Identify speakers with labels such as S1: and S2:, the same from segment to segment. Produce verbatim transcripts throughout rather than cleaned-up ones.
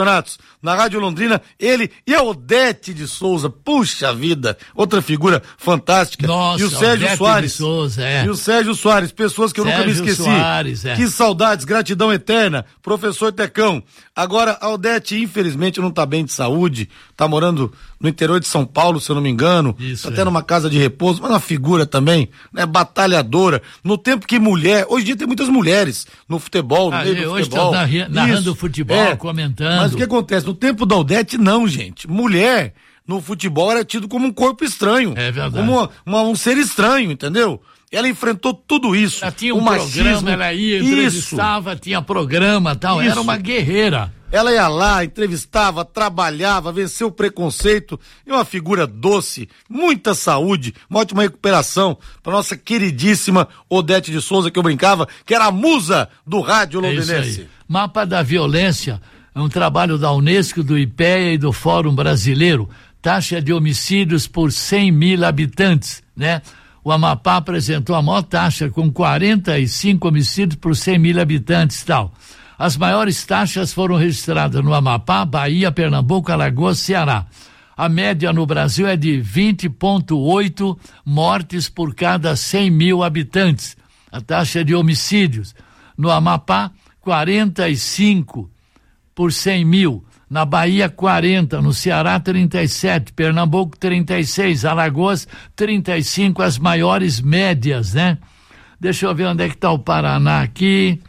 S1: campeonatos na Rádio Londrina, ele e a Odete de Souza, puxa vida, outra figura fantástica.
S2: Nossa,
S1: e o Sérgio
S2: Odete
S1: Soares,
S2: de Souza, é.
S1: e o Sérgio Soares, pessoas que eu
S2: Sérgio
S1: nunca me esqueci.
S2: Soares, é.
S1: Que saudades, gratidão eterna, professor Tecão. Agora, a Odete, infelizmente, não tá bem de saúde, tá morando no interior de São Paulo, se eu não me engano,
S2: Isso,
S1: tá
S2: é.
S1: tendo uma casa de repouso, mas uma figura também, né, batalhadora, no tempo que mulher, hoje em dia tem muitas mulheres no futebol, no
S2: Ah,
S1: meio do
S2: hoje
S1: futebol.
S2: tá narra- narrando
S1: Isso,
S2: futebol,
S1: é.
S2: comentando.
S1: Mas o que acontece? No tempo da Odete, não, gente. Mulher no futebol era tido como um corpo estranho.
S2: É verdade.
S1: Como uma, uma- um ser estranho, entendeu? Ela enfrentou tudo isso.
S2: Ela tinha um
S1: o machismo,
S2: programa, ela ia, entrevistava,
S1: isso.
S2: tinha programa e tal,
S1: Isso.
S2: era uma guerreira.
S1: Ela ia lá, entrevistava, trabalhava, venceu o preconceito, e uma figura doce, muita saúde, uma ótima recuperação para nossa queridíssima Odete de Souza, que eu brincava, que era a musa do rádio
S2: É isso
S1: londrinense.
S2: aí. Mapa da Violência é um trabalho da Unesco, do I P E A e do Fórum Brasileiro. Taxa de homicídios por cem mil habitantes, né? O Amapá apresentou a maior taxa, com quarenta e cinco homicídios por cem mil habitantes e tal. As maiores taxas foram registradas no Amapá, Bahia, Pernambuco, Alagoas, Ceará. A média no Brasil é de vinte vírgula oito mortes por cada cem mil habitantes. A taxa de homicídios no Amapá, quarenta e cinco por cem mil. Na Bahia, quarenta, no Ceará, trinta e sete, Pernambuco, trinta e seis, Alagoas, trinta e cinco, as maiores médias, né? Deixa eu ver onde é que está o Paraná aqui.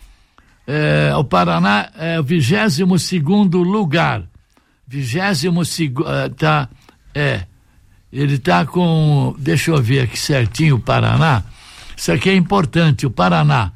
S2: É, o Paraná é o vigésimo segundo lugar. Vigésimo segundo, tá, é, ele tá com, deixa eu ver aqui certinho o Paraná. Isso aqui é importante, o Paraná.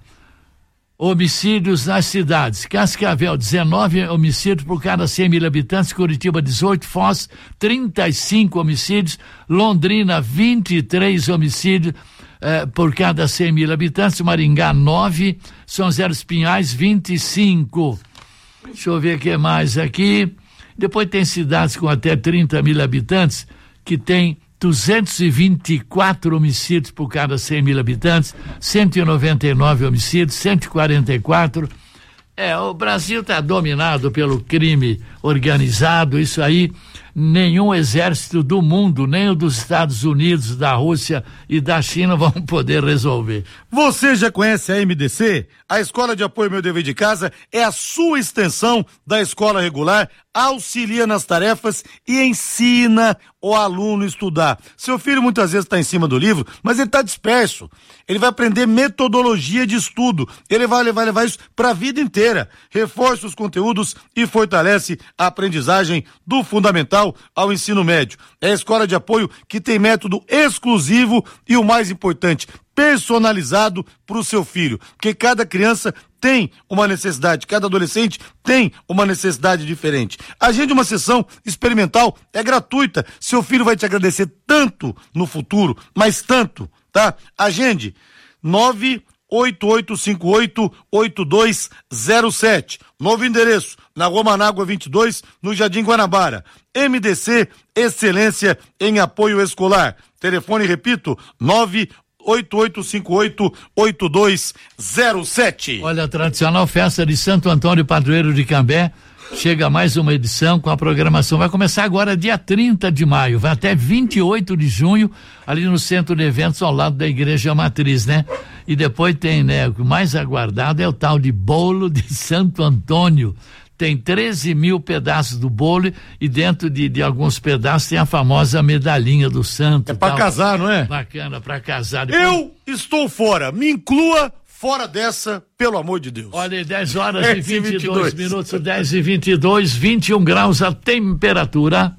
S2: Homicídios nas cidades: Cascavel, dezenove homicídios por cada cem mil habitantes, Curitiba, dezoito, Foz, trinta e cinco homicídios, Londrina, vinte e três homicídios eh, por cada cem mil habitantes, Maringá, nove, São José dos Pinhais, vinte e cinco. Deixa eu ver o que mais aqui. Depois tem cidades com até trinta mil habitantes que tem duzentos e vinte e quatro homicídios por cada cem mil habitantes, cento e noventa e nove homicídios, cento e quarenta e quatro. É, o Brasil está dominado pelo crime organizado, isso aí nenhum exército do mundo, nem o dos Estados Unidos, da Rússia e da China vão poder resolver.
S1: Você já conhece a M D C? A Escola de Apoio Meu Dever de Casa é a sua extensão da escola regular, auxilia nas tarefas e ensina o aluno a estudar. Seu filho muitas vezes está em cima do livro, mas ele está disperso. Ele vai aprender metodologia de estudo. Ele vai levar, levar isso para a vida inteira. Reforça os conteúdos e fortalece a aprendizagem do fundamental ao ensino médio. É a escola de apoio que tem método exclusivo e, o mais importante, personalizado para o seu filho, porque cada criança tem uma necessidade, cada adolescente tem uma necessidade diferente. Agende uma sessão experimental, é gratuita, seu filho vai te agradecer tanto no futuro, mas tanto, tá? Agende nove oito oito cinco oito oito dois zero sete, novo endereço, na Rua Manágua vinte e dois, no Jardim Guanabara. M D C, excelência em apoio escolar. Telefone, repito, nove oito oito cinco oito oito dois zero sete.
S2: Olha, a tradicional festa de Santo Antônio Padroeiro de Cambé chega mais uma edição com a programação. Vai começar agora dia trinta de maio, vai até vinte e oito de junho, ali no Centro de Eventos, ao lado da Igreja Matriz, né? E depois tem, né, o mais aguardado é o tal de bolo de Santo Antônio. Tem treze mil pedaços do bolo e dentro de, de alguns pedaços tem a famosa medalhinha do santo.
S1: É pra casar, não é?
S2: Bacana, pra casar. Depois...
S1: Eu estou fora, me inclua fora dessa, pelo amor de Deus.
S2: Olha, dez horas e vinte e dois minutos, dez e vinte e dois, vinte e um graus a temperatura.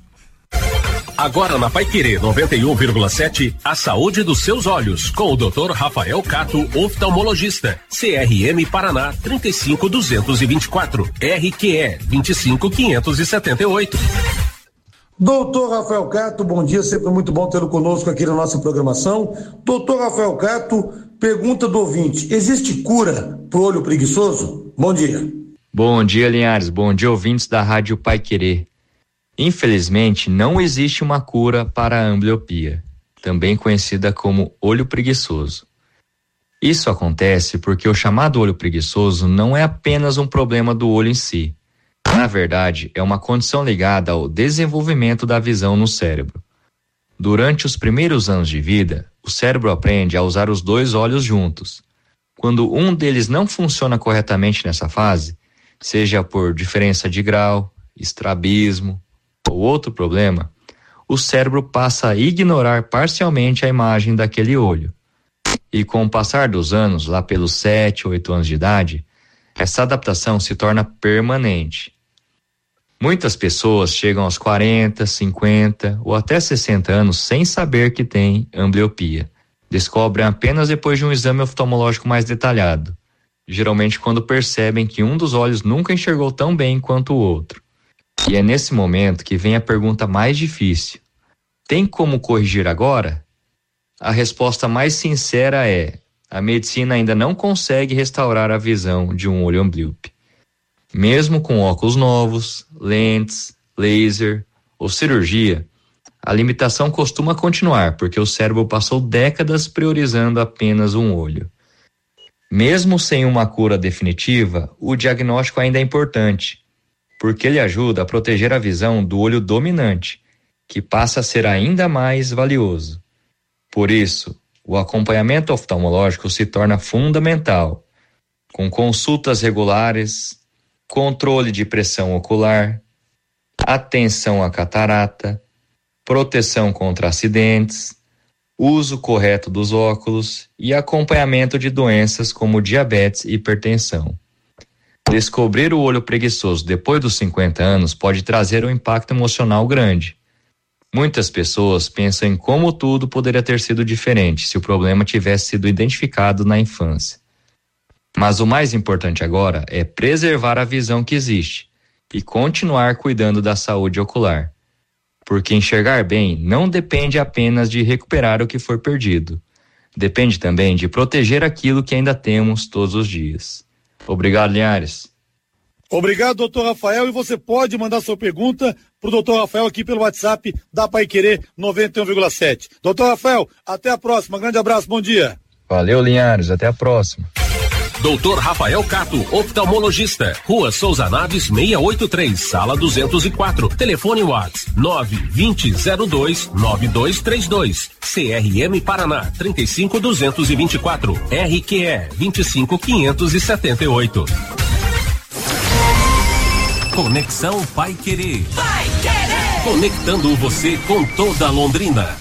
S3: Agora na Paiquerê noventa e um vírgula sete, a saúde dos seus olhos, com o doutor Rafael Cato, oftalmologista. C R M Paraná trinta e cinco duzentos e vinte e quatro, R Q E vinte e cinco quinhentos e setenta e oito.
S4: Doutor Rafael Cato, bom dia, sempre muito bom tê-lo conosco aqui na nossa programação. Doutor Rafael Cato, pergunta do ouvinte: existe cura pro olho preguiçoso? Bom dia.
S5: Bom dia, Linhares, bom dia, ouvintes da Rádio Paiquerê. Infelizmente, não existe uma cura para a ambliopia, também conhecida como olho preguiçoso. Isso acontece porque o chamado olho preguiçoso não é apenas um problema do olho em si, Na verdade, é uma condição ligada ao desenvolvimento da visão no cérebro. Durante os primeiros anos de vida, o cérebro aprende a usar os dois olhos juntos. Quando um deles não funciona corretamente nessa fase, seja por diferença de grau, estrabismo ou outro problema, o cérebro passa a ignorar parcialmente a imagem daquele olho. E com o passar dos anos, lá pelos sete, oito anos de idade, essa adaptação se torna permanente. Muitas pessoas chegam aos quarenta, cinquenta ou até sessenta anos sem saber que têm ambliopia. Descobrem apenas depois de um exame oftalmológico mais detalhado, geralmente quando percebem que um dos olhos nunca enxergou tão bem quanto o outro. E é nesse momento que vem a pergunta mais difícil: tem como corrigir agora? A resposta mais sincera é: a medicina ainda não consegue restaurar a visão de um olho amblíope. Mesmo com óculos novos, lentes, laser ou cirurgia, a limitação costuma continuar porque o cérebro passou décadas priorizando apenas um olho. Mesmo sem uma cura definitiva, o diagnóstico ainda é importante, porque ele ajuda a proteger a visão do olho dominante, que passa a ser ainda mais valioso. Por isso, o acompanhamento oftalmológico se torna fundamental, com consultas regulares, controle de pressão ocular, atenção à catarata, proteção contra acidentes, uso correto dos óculos e acompanhamento de doenças como diabetes e hipertensão. Descobrir o olho preguiçoso depois dos cinquenta anos pode trazer um impacto emocional grande. Muitas pessoas pensam em como tudo poderia ter sido diferente se o problema tivesse sido identificado na infância. Mas o mais importante agora é preservar a visão que existe e continuar cuidando da saúde ocular. Porque enxergar bem não depende apenas de recuperar o que foi perdido. Depende também de proteger aquilo que ainda temos todos os dias. Obrigado, Linhares.
S1: Obrigado, doutor Rafael, e você pode mandar sua pergunta pro doutor Rafael aqui pelo WhatsApp da Paiquerê noventa e um vírgula sete. doutor Rafael, até a próxima, grande abraço, bom dia.
S5: Valeu, Linhares, até a próxima.
S3: doutor Rafael Cato, oftalmologista, Rua Souza Naves seiscentos e oitenta e três, sala duzentos e quatro, telefone WhatsApp nove vinte zero dois nove dois três dois, C R M Paraná trinta e cinco duzentos e vinte e quatro, R Q E vinte e cinco quinhentos e setenta e oito. Conexão Paiquerê. Paiquerê. Conectando você com toda Londrina.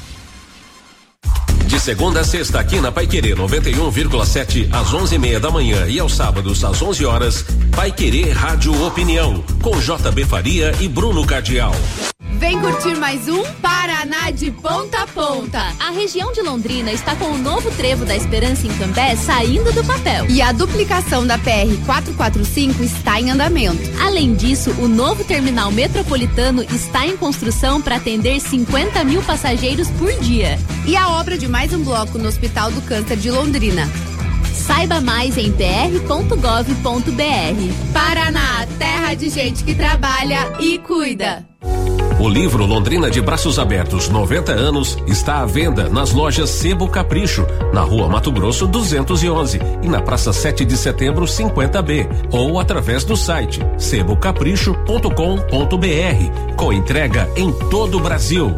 S3: De segunda a sexta aqui na Paiquerê noventa e um vírgula sete às onze e meia da manhã e aos sábados às onze horas, Paiquerê Rádio Opinião com J B Faria e Bruno Cardial.
S6: Vem curtir mais um Paraná de ponta a ponta.
S7: A região de Londrina está com o novo trevo da Esperança em Cambé saindo do papel.
S6: E a duplicação da P R quatrocentos e quarenta e cinco está em andamento.
S7: Além disso, o novo terminal metropolitano está em construção para atender cinquenta mil passageiros por dia.
S6: E a obra de mais um bloco no Hospital do Câncer de Londrina.
S7: Saiba mais em p r ponto gov ponto b r.
S6: Paraná, terra de gente que trabalha e cuida.
S3: O livro Londrina de Braços Abertos noventa anos está à venda nas lojas Sebo Capricho, na Rua Mato Grosso duzentos e onze e na Praça sete de Setembro cinquenta B, ou através do site sebo capricho ponto com ponto b r, com entrega em todo o Brasil.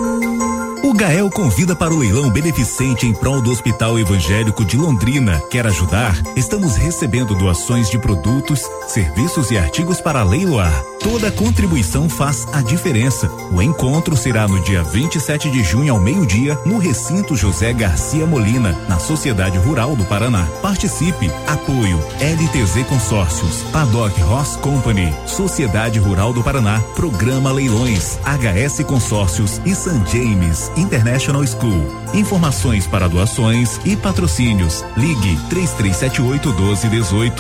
S8: O Gael convida para o leilão beneficente em prol do Hospital Evangélico de Londrina. Quer ajudar? Estamos recebendo doações de produtos, serviços e artigos para leiloar. Toda contribuição faz a diferença. O encontro será no dia vinte e sete de junho ao meio-dia, no recinto José Garcia Molina, na Sociedade Rural do Paraná. Participe. Apoio L T Z Consórcios, Paddock Horse Company, Sociedade Rural do Paraná, Programa Leilões, H S Consórcios e San James International School. Informações para doações e patrocínios. Ligue três três sete oito um dois um oito.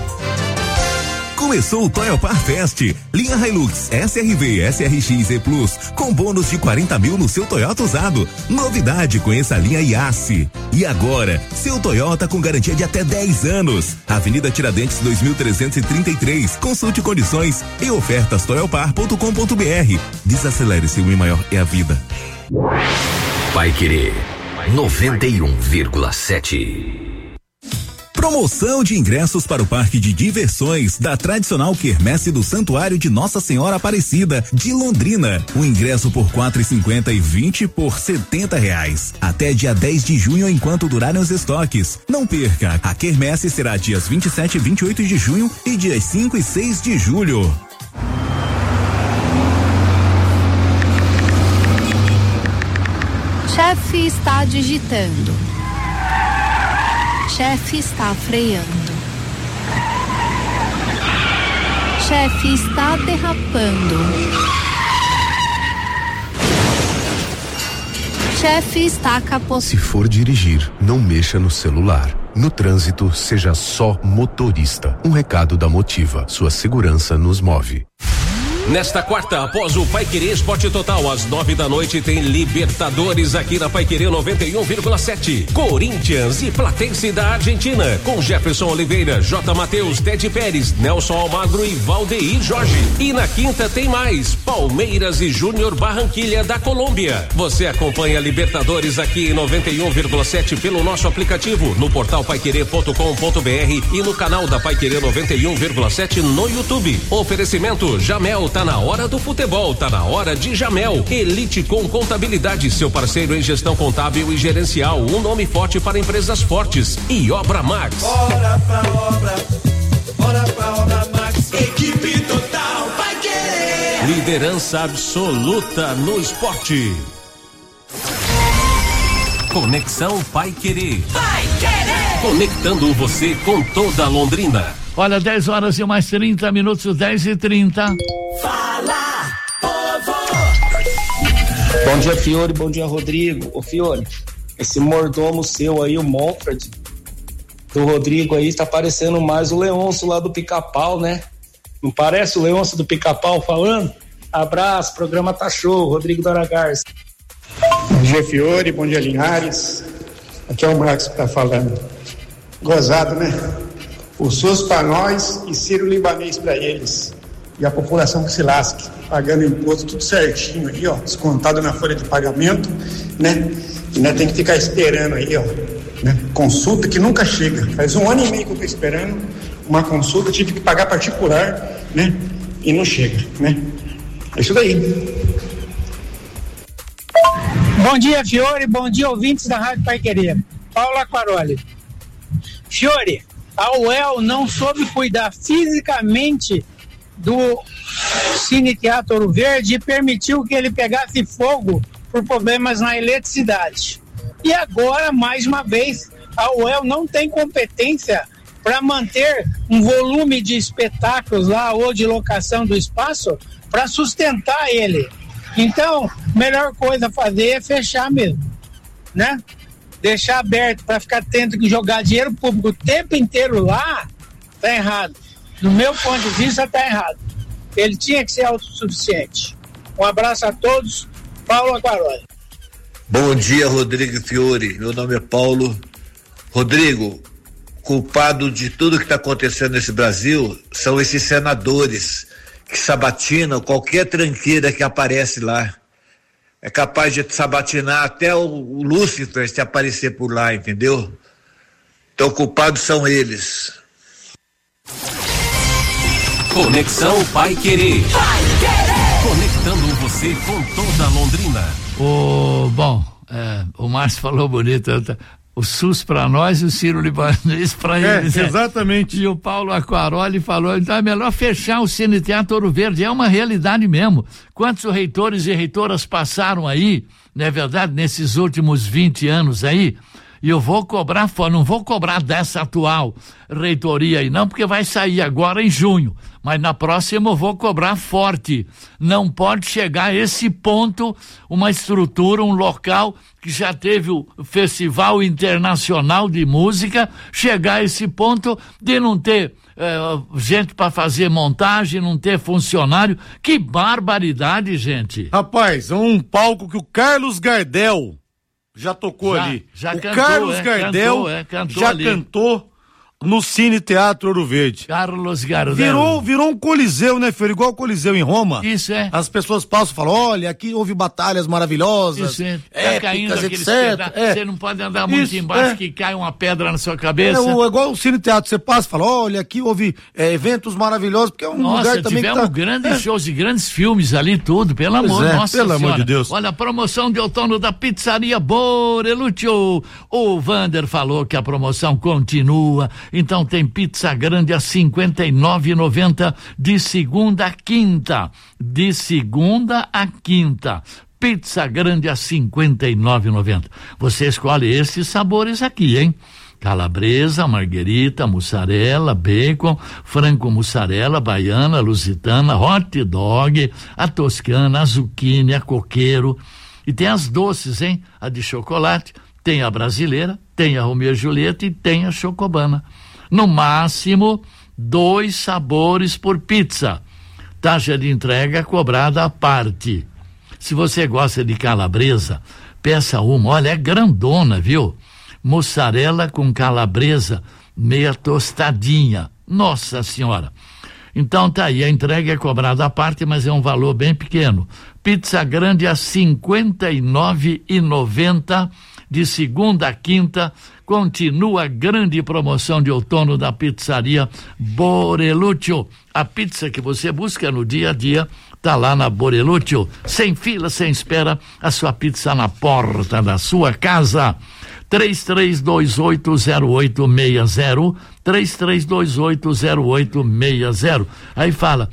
S8: Começou o Toyopar Fest. Linha Hilux S R V S R X E Plus com bônus de quarenta mil no seu Toyota usado. Novidade, conheça a linha Yasse. E agora, seu Toyota com garantia de até dez anos. Avenida Tiradentes dois mil trezentos e trinta e três. Consulte condições e ofertas toyopar ponto com ponto b r. Desacelere, seu I maior é a vida.
S9: Paiquerê noventa e um vírgula sete.
S8: Promoção de ingressos para o Parque de Diversões da tradicional quermesse do Santuário de Nossa Senhora Aparecida de Londrina. O ingresso por quatro e cinquenta e vinte por setenta reais. Até dia dez de junho enquanto durarem os estoques. Não perca, a quermesse será dias vinte e sete e vinte e oito de junho e dias cinco e seis de julho.
S9: Chefe está digitando. Chefe está freando. Chefe está derrapando. Chefe está capotando.
S10: Se for dirigir, não mexa no celular. No trânsito, seja só motorista. Um recado da Motiva. Sua segurança nos move.
S3: Nesta quarta, após o Paiquerê Esporte Total, às nove da noite, tem Libertadores aqui na Paiquerê noventa e um vírgula sete. Corinthians e Platense da Argentina, com Jefferson Oliveira, J. Matheus, Ted Pérez, Nelson Almagro e Valdeir Jorge. E na quinta tem mais, Palmeiras e Júnior Barranquilha da Colômbia. Você acompanha Libertadores aqui em noventa e um vírgula sete pelo nosso aplicativo, no portal paiquerê ponto com ponto br e no canal da Paiquerê noventa e um vírgula sete no YouTube. Oferecimento Jamel. Tá na hora do futebol, tá na hora de Jamel. Elite com Contabilidade, seu parceiro em gestão contábil e gerencial. Um nome forte para empresas fortes. E Obra Max.
S11: Bora pra obra, bora pra Obra Max. Equipe total vai querer.
S3: Liderança absoluta no esporte. Conexão Paiquerê.
S11: Vai querer.
S3: Conectando você com toda Londrina.
S2: Olha, dez horas e mais trinta minutos, dez e trinta.
S11: Fala, povo!
S12: Bom dia, Fiore, bom dia, Rodrigo. Ô, Fiore, esse mordomo seu aí, o Monfred, do Rodrigo aí, tá parecendo mais o Leôncio lá do Pica-Pau, né? Não parece o Leôncio do Pica-Pau falando? Abraço, programa tá show, Rodrigo Dora Garça.
S13: Bom dia, Fiore, bom dia, Linhares. Aqui é o Marcos que tá falando. Gozado, né? O SUS para nós e Ciro Libanês para eles. E a população que se lasque, pagando imposto tudo certinho aí, ó, descontado na folha de pagamento, né? E né, tem que ficar esperando aí, ó, né? Consulta que nunca chega. Faz um ano e meio que eu tô esperando uma consulta, tive que pagar particular, né? E não chega, né? É isso daí.
S14: Bom dia, Fiore, bom dia, ouvintes da Rádio Paiquerê. Paulo Aquaroli. Fiore, a U E L não soube cuidar fisicamente do Cine Teatro Ouro Verde e permitiu que ele pegasse fogo por problemas na eletricidade. E agora, mais uma vez, a U E L não tem competência para manter um volume de espetáculos lá ou de locação do espaço para sustentar ele. Então, a melhor coisa a fazer é fechar mesmo, né? Deixar aberto para ficar tendo que jogar dinheiro público o tempo inteiro lá, tá errado. Do meu ponto de vista, tá errado. Ele tinha que ser autossuficiente. Um abraço a todos. Paulo Aquaroli.
S15: Bom dia, Rodrigo Fiore. Meu nome é Paulo. Rodrigo, culpado de tudo que está acontecendo nesse Brasil são esses senadores que sabatinam qualquer tranqueira que aparece lá. É capaz de sabatinar até o, o Lúcifer se aparecer por lá, entendeu? Então, culpados são eles.
S3: Conexão Paiquerê. Conectando você com toda Londrina.
S2: O, bom, é, o Márcio falou bonito, o SUS para nós e o Ciro Libanês para
S1: é,
S2: eles.
S1: Exatamente.
S2: E o Paulo Aquaroli falou, então é melhor fechar o Cine Teatro Ouro Verde, é uma realidade mesmo. Quantos reitores e reitoras passaram aí, não é verdade, nesses últimos vinte anos aí? E eu vou cobrar, não vou cobrar dessa atual reitoria aí não, porque vai sair agora em junho, mas na próxima eu vou cobrar forte. Não pode chegar a esse ponto, uma estrutura, um local que já teve o Festival Internacional de Música, chegar a esse ponto de não ter é, gente para fazer montagem, não ter funcionário. Que barbaridade, gente.
S1: Rapaz, é um palco que o Carlos Gardel já tocou
S2: já,
S1: ali.
S2: Já
S1: o
S2: cantou,
S1: Carlos
S2: é,
S1: Gardel
S2: cantou, é, cantou
S1: já
S2: ali.
S1: cantou no Cine Teatro Ouro Verde.
S2: Carlos Gardel.
S1: Virou, virou um coliseu, né, Fiore? Igual o Coliseu em Roma.
S2: Isso é.
S1: As pessoas passam e falam, olha, aqui houve batalhas maravilhosas.
S2: Isso é. Tá
S1: épicas,
S2: caindo aqueles
S1: etcétera.
S2: pedaços.
S1: É.
S2: Você não pode andar muito
S1: Isso,
S2: embaixo
S1: é.
S2: que cai uma pedra na sua cabeça.
S1: É, o, igual o Cine Teatro, você passa e fala, olha, aqui houve é, eventos maravilhosos, porque é um
S2: Nossa,
S1: lugar também que
S2: tivemos
S1: tá...
S2: grandes
S1: é.
S2: shows e grandes filmes ali, tudo, pelo
S1: Pois
S2: amor,
S1: é,
S2: nossa
S1: pelo
S2: senhora.
S1: amor de Deus.
S2: Olha, a promoção de outono da Pizzaria Borelutio. O Vander falou que a promoção continua, então tem pizza grande a cinquenta e nove reais e noventa centavos de segunda a quinta. De segunda a quinta. Pizza grande a cinquenta e nove reais e noventa centavos. Você escolhe esses sabores aqui, hein? Calabresa, marguerita, mussarela, bacon, frango mussarela, baiana, lusitana, hot dog, a toscana, a zucchini, a coqueiro. E tem as doces, hein? A de chocolate, tem a brasileira, tem a Romeo e Julieta e tem a chocobana. No máximo, dois sabores por pizza. Taxa de entrega cobrada à parte. Se você gosta de calabresa, peça uma. Olha, é grandona, viu? Mussarela com calabresa, meia tostadinha. Nossa Senhora! Então tá aí, a entrega é cobrada à parte, mas é um valor bem pequeno. Pizza grande a cinquenta e nove reais e noventa centavos de segunda a quinta. Continua a grande promoção de outono da Pizzaria Borelutio. A pizza que você busca no dia a dia tá lá na Borelutio. Sem fila, sem espera, a sua pizza na porta da sua casa. três três dois oito zero oito seis zero, três três dois oito zero oito seis zero. Aí fala,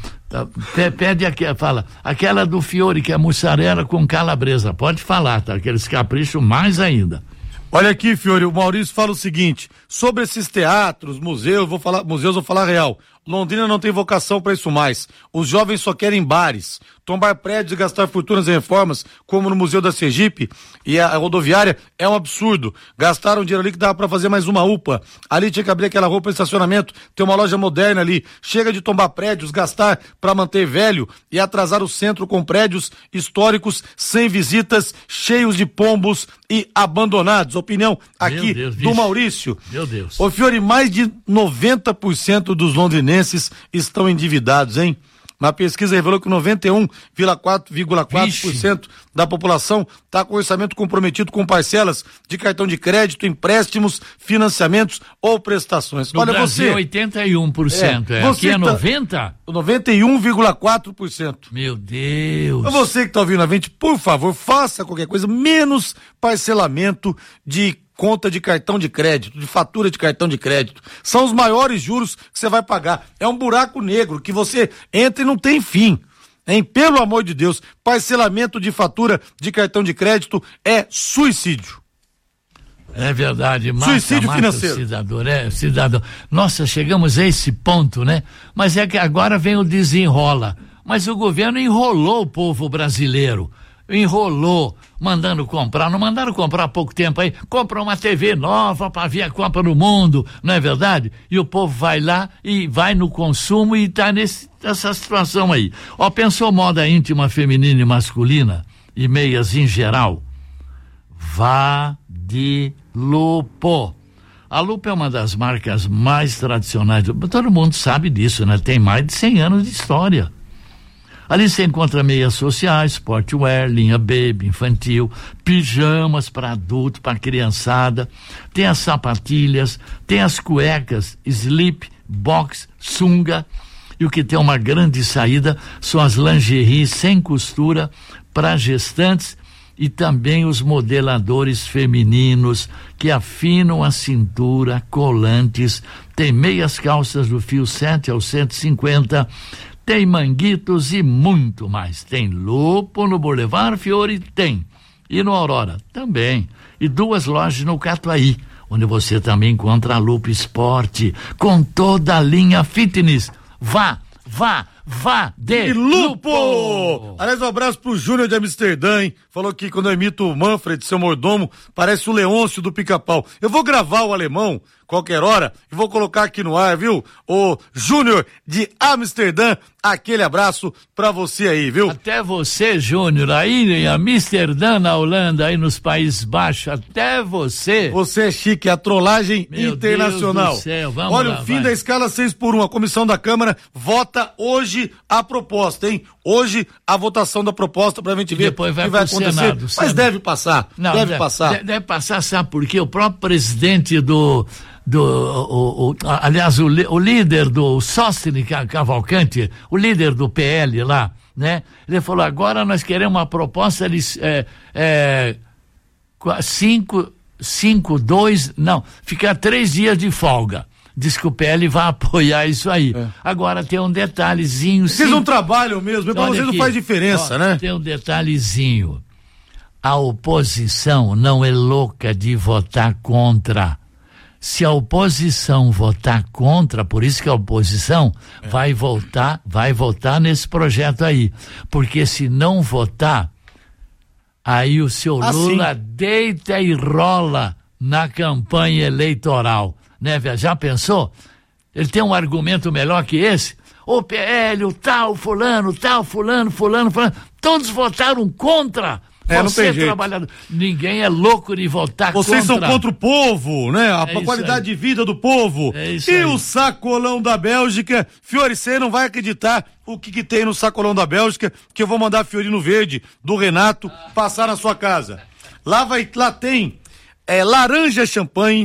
S2: pede aqui, fala, aquela do Fiore que é mussarela com calabresa, pode falar, tá? Aqueles caprichos mais ainda.
S1: Olha aqui, Fiore, o Maurício fala o seguinte, sobre esses teatros, museus, vou falar, museus, vou falar real. Londrina não tem vocação para isso mais. Os jovens só querem bares, tombar prédios e gastar fortunas em reformas, como no Museu da Sergipe e a rodoviária, é um absurdo. Gastaram dinheiro ali que dava para fazer mais uma U P A. Ali tinha que abrir aquela roupa em estacionamento, ter uma loja moderna ali. Chega de tombar prédios, gastar para manter velho e atrasar o centro com prédios históricos sem visitas, cheios de pombos e abandonados. Opinião aqui
S2: Deus,
S1: do
S2: vixe.
S1: Maurício.
S2: Meu Deus.
S1: Ô Fiore, mais de noventa por cento dos londrinenses estão endividados, hein? Uma pesquisa revelou que noventa e um vírgula quatro por cento da população está com orçamento comprometido com parcelas de cartão de crédito, empréstimos, financiamentos ou prestações.
S2: No
S1: Olha
S2: Brasil,
S1: você.
S2: oitenta e um por cento. É, é. Aqui é noventa por cento?
S1: noventa e um vírgula quatro por cento.
S2: Meu Deus.
S1: Então você que está ouvindo a gente, por favor, faça qualquer coisa, menos parcelamento de conta de cartão de crédito, de fatura de cartão de crédito. São os maiores juros que você vai pagar. É um buraco negro que você entra e não tem fim. Hein? Pelo amor de Deus, parcelamento de fatura de cartão de crédito é suicídio.
S2: É verdade, mata,
S1: suicídio
S2: mata
S1: financeiro.
S2: O cidadão, é, cidadão. Nossa, chegamos a esse ponto, né? Mas é que agora vem o desenrola. Mas o governo enrolou o povo brasileiro. Enrolou, mandando comprar, não mandaram comprar há pouco tempo aí, compra uma T V nova para ver a Copa do Mundo, não é verdade? E o povo vai lá e vai no consumo e tá nesse, nessa situação aí. Ó, pensou moda íntima feminina e masculina e meias em geral? Vá de Lupo. A Lupo é uma das marcas mais tradicionais, todo mundo sabe disso, né? Tem mais de cem anos de história. Ali você encontra meias sociais, sportwear, linha baby, infantil, pijamas para adulto, para criançada, tem as sapatilhas, tem as cuecas, slip, box, sunga, e o que tem uma grande saída são as lingeries sem costura para gestantes e também os modeladores femininos que afinam a cintura, colantes, tem meias calças do fio sete ao cento e cinquenta, tem manguitos e muito mais. Tem Lupo no Boulevard Fiore? Tem. E no Aurora? Também. E duas lojas no Catuaí, onde você também encontra a Lupo Esporte, com toda a linha fitness. Vá, vá, vá de
S1: Lupo!
S2: Lupo!
S1: Aliás, um abraço pro Júnior de Amsterdã, hein? Falou que quando eu imito o Manfred, seu mordomo, parece o Leôncio do Pica-Pau. Eu vou gravar o alemão qualquer hora. E vou colocar aqui no ar, viu? O Júnior de Amsterdã, aquele abraço pra você aí, viu?
S2: Até você, Júnior, aí em Amsterdã, na Holanda, aí nos Países Baixos, até você.
S1: Você é chique, a trollagem
S2: Meu
S1: internacional.
S2: Deus do céu, vamos
S1: Olha,
S2: lá,
S1: o fim
S2: vai.
S1: da escala seis por um, a comissão da Câmara vota hoje a proposta, hein? Hoje a votação da proposta pra gente ver
S2: depois vai
S1: o que vai
S2: pro
S1: acontecer.
S2: Senado,
S1: Mas
S2: Senado.
S1: deve passar,
S2: Não,
S1: deve
S2: deve
S1: passar.
S2: Deve, deve passar, sabe por quê? O próprio presidente do, do o, o, aliás, o, o líder do Sócrates Cavalcante, o líder do P L lá, né? Ele falou, agora nós queremos uma proposta de é, é, cinco, cinco, dois, não, ficar três dias de folga. Diz que o P L vai apoiar isso aí. É. Agora tem um detalhezinho.
S1: Vocês
S2: sim.
S1: não trabalham mesmo, pra vocês não faz diferença,
S2: Ó,
S1: né?
S2: Tem um detalhezinho. A oposição não é louca de votar contra. Se a oposição votar contra, por isso que a oposição é. vai votar, vai votar nesse projeto aí. Porque se não votar, aí o seu
S1: Ah,
S2: Lula
S1: sim.
S2: deita e rola na campanha eleitoral. Né, velho? Já pensou? Ele tem um argumento melhor que esse? O P L, o tal, fulano, tal, fulano, fulano, fulano, todos votaram contra.
S1: É, não
S2: Você,
S1: tem jeito.
S2: trabalhador, ninguém é louco de votar
S1: Vocês
S2: contra.
S1: são contra o povo, né? A
S2: É
S1: qualidade de vida do povo.
S2: É isso
S1: e
S2: aí.
S1: o sacolão da Bélgica, Fiore, você não vai acreditar o que, que tem no sacolão da Bélgica, que eu vou mandar Fiorino Verde, do Renato, passar na sua casa. Lá, vai, lá tem é, laranja champanhe,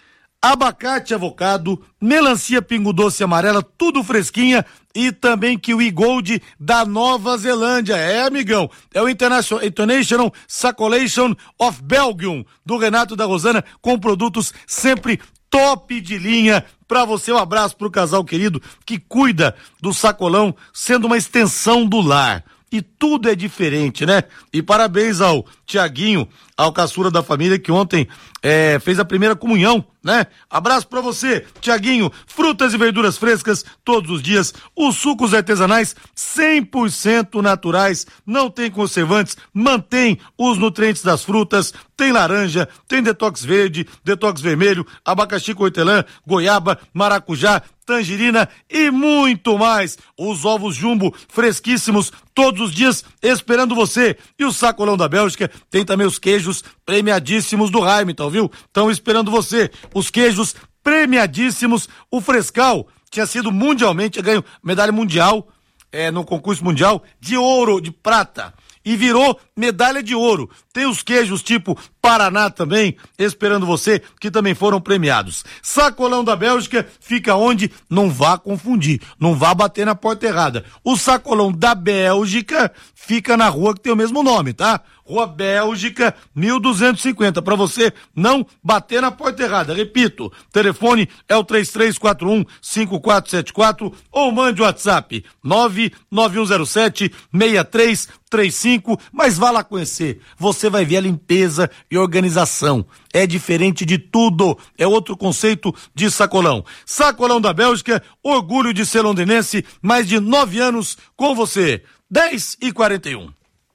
S1: abacate avocado, melancia pingo doce amarela, tudo fresquinha, e também kiwi gold da Nova Zelândia. É, amigão, é o International, International Sacolation of Belgium, do Renato e da Rosana, com produtos sempre top de linha pra você. Um abraço pro casal querido que cuida do sacolão, sendo uma extensão do lar. E tudo é diferente, né? E parabéns ao Tiaguinho, ao caçula da família, que ontem é, fez a primeira comunhão, né? Abraço pra você, Tiaguinho. Frutas e verduras frescas todos os dias. Os sucos artesanais cem por cento naturais, não tem conservantes, mantém os nutrientes das frutas. Tem laranja, tem detox verde, detox vermelho, abacaxi com hortelã, goiaba, maracujá, tangerina e muito mais. Os ovos jumbo fresquíssimos todos os dias esperando você. E o sacolão da Bélgica tem também os queijos premiadíssimos do Heimental, viu? Estão esperando você. Os queijos premiadíssimos. O Frescal tinha sido mundialmente, ganhou medalha mundial é, no concurso mundial de ouro, de prata. E virou medalha de ouro. Tem os queijos tipo Paraná também, esperando você, que também foram premiados. Sacolão da Bélgica fica onde? Não vá confundir, não vá bater na porta errada. O Sacolão da Bélgica fica na rua que tem o mesmo nome, tá? Rua Bélgica, mil duzentos e cinquenta, pra você não bater na porta errada. Repito, telefone é o três três quatro um, cinco quatro sete quatro ou mande o WhatsApp nove nove um zero sete, seis três três cinco, mas vá lá conhecer. Você vai ver a limpeza e organização. É diferente de tudo. É outro conceito de sacolão. Sacolão da Bélgica, orgulho de ser londrinense, mais de nove anos com você. dez e quarenta e um.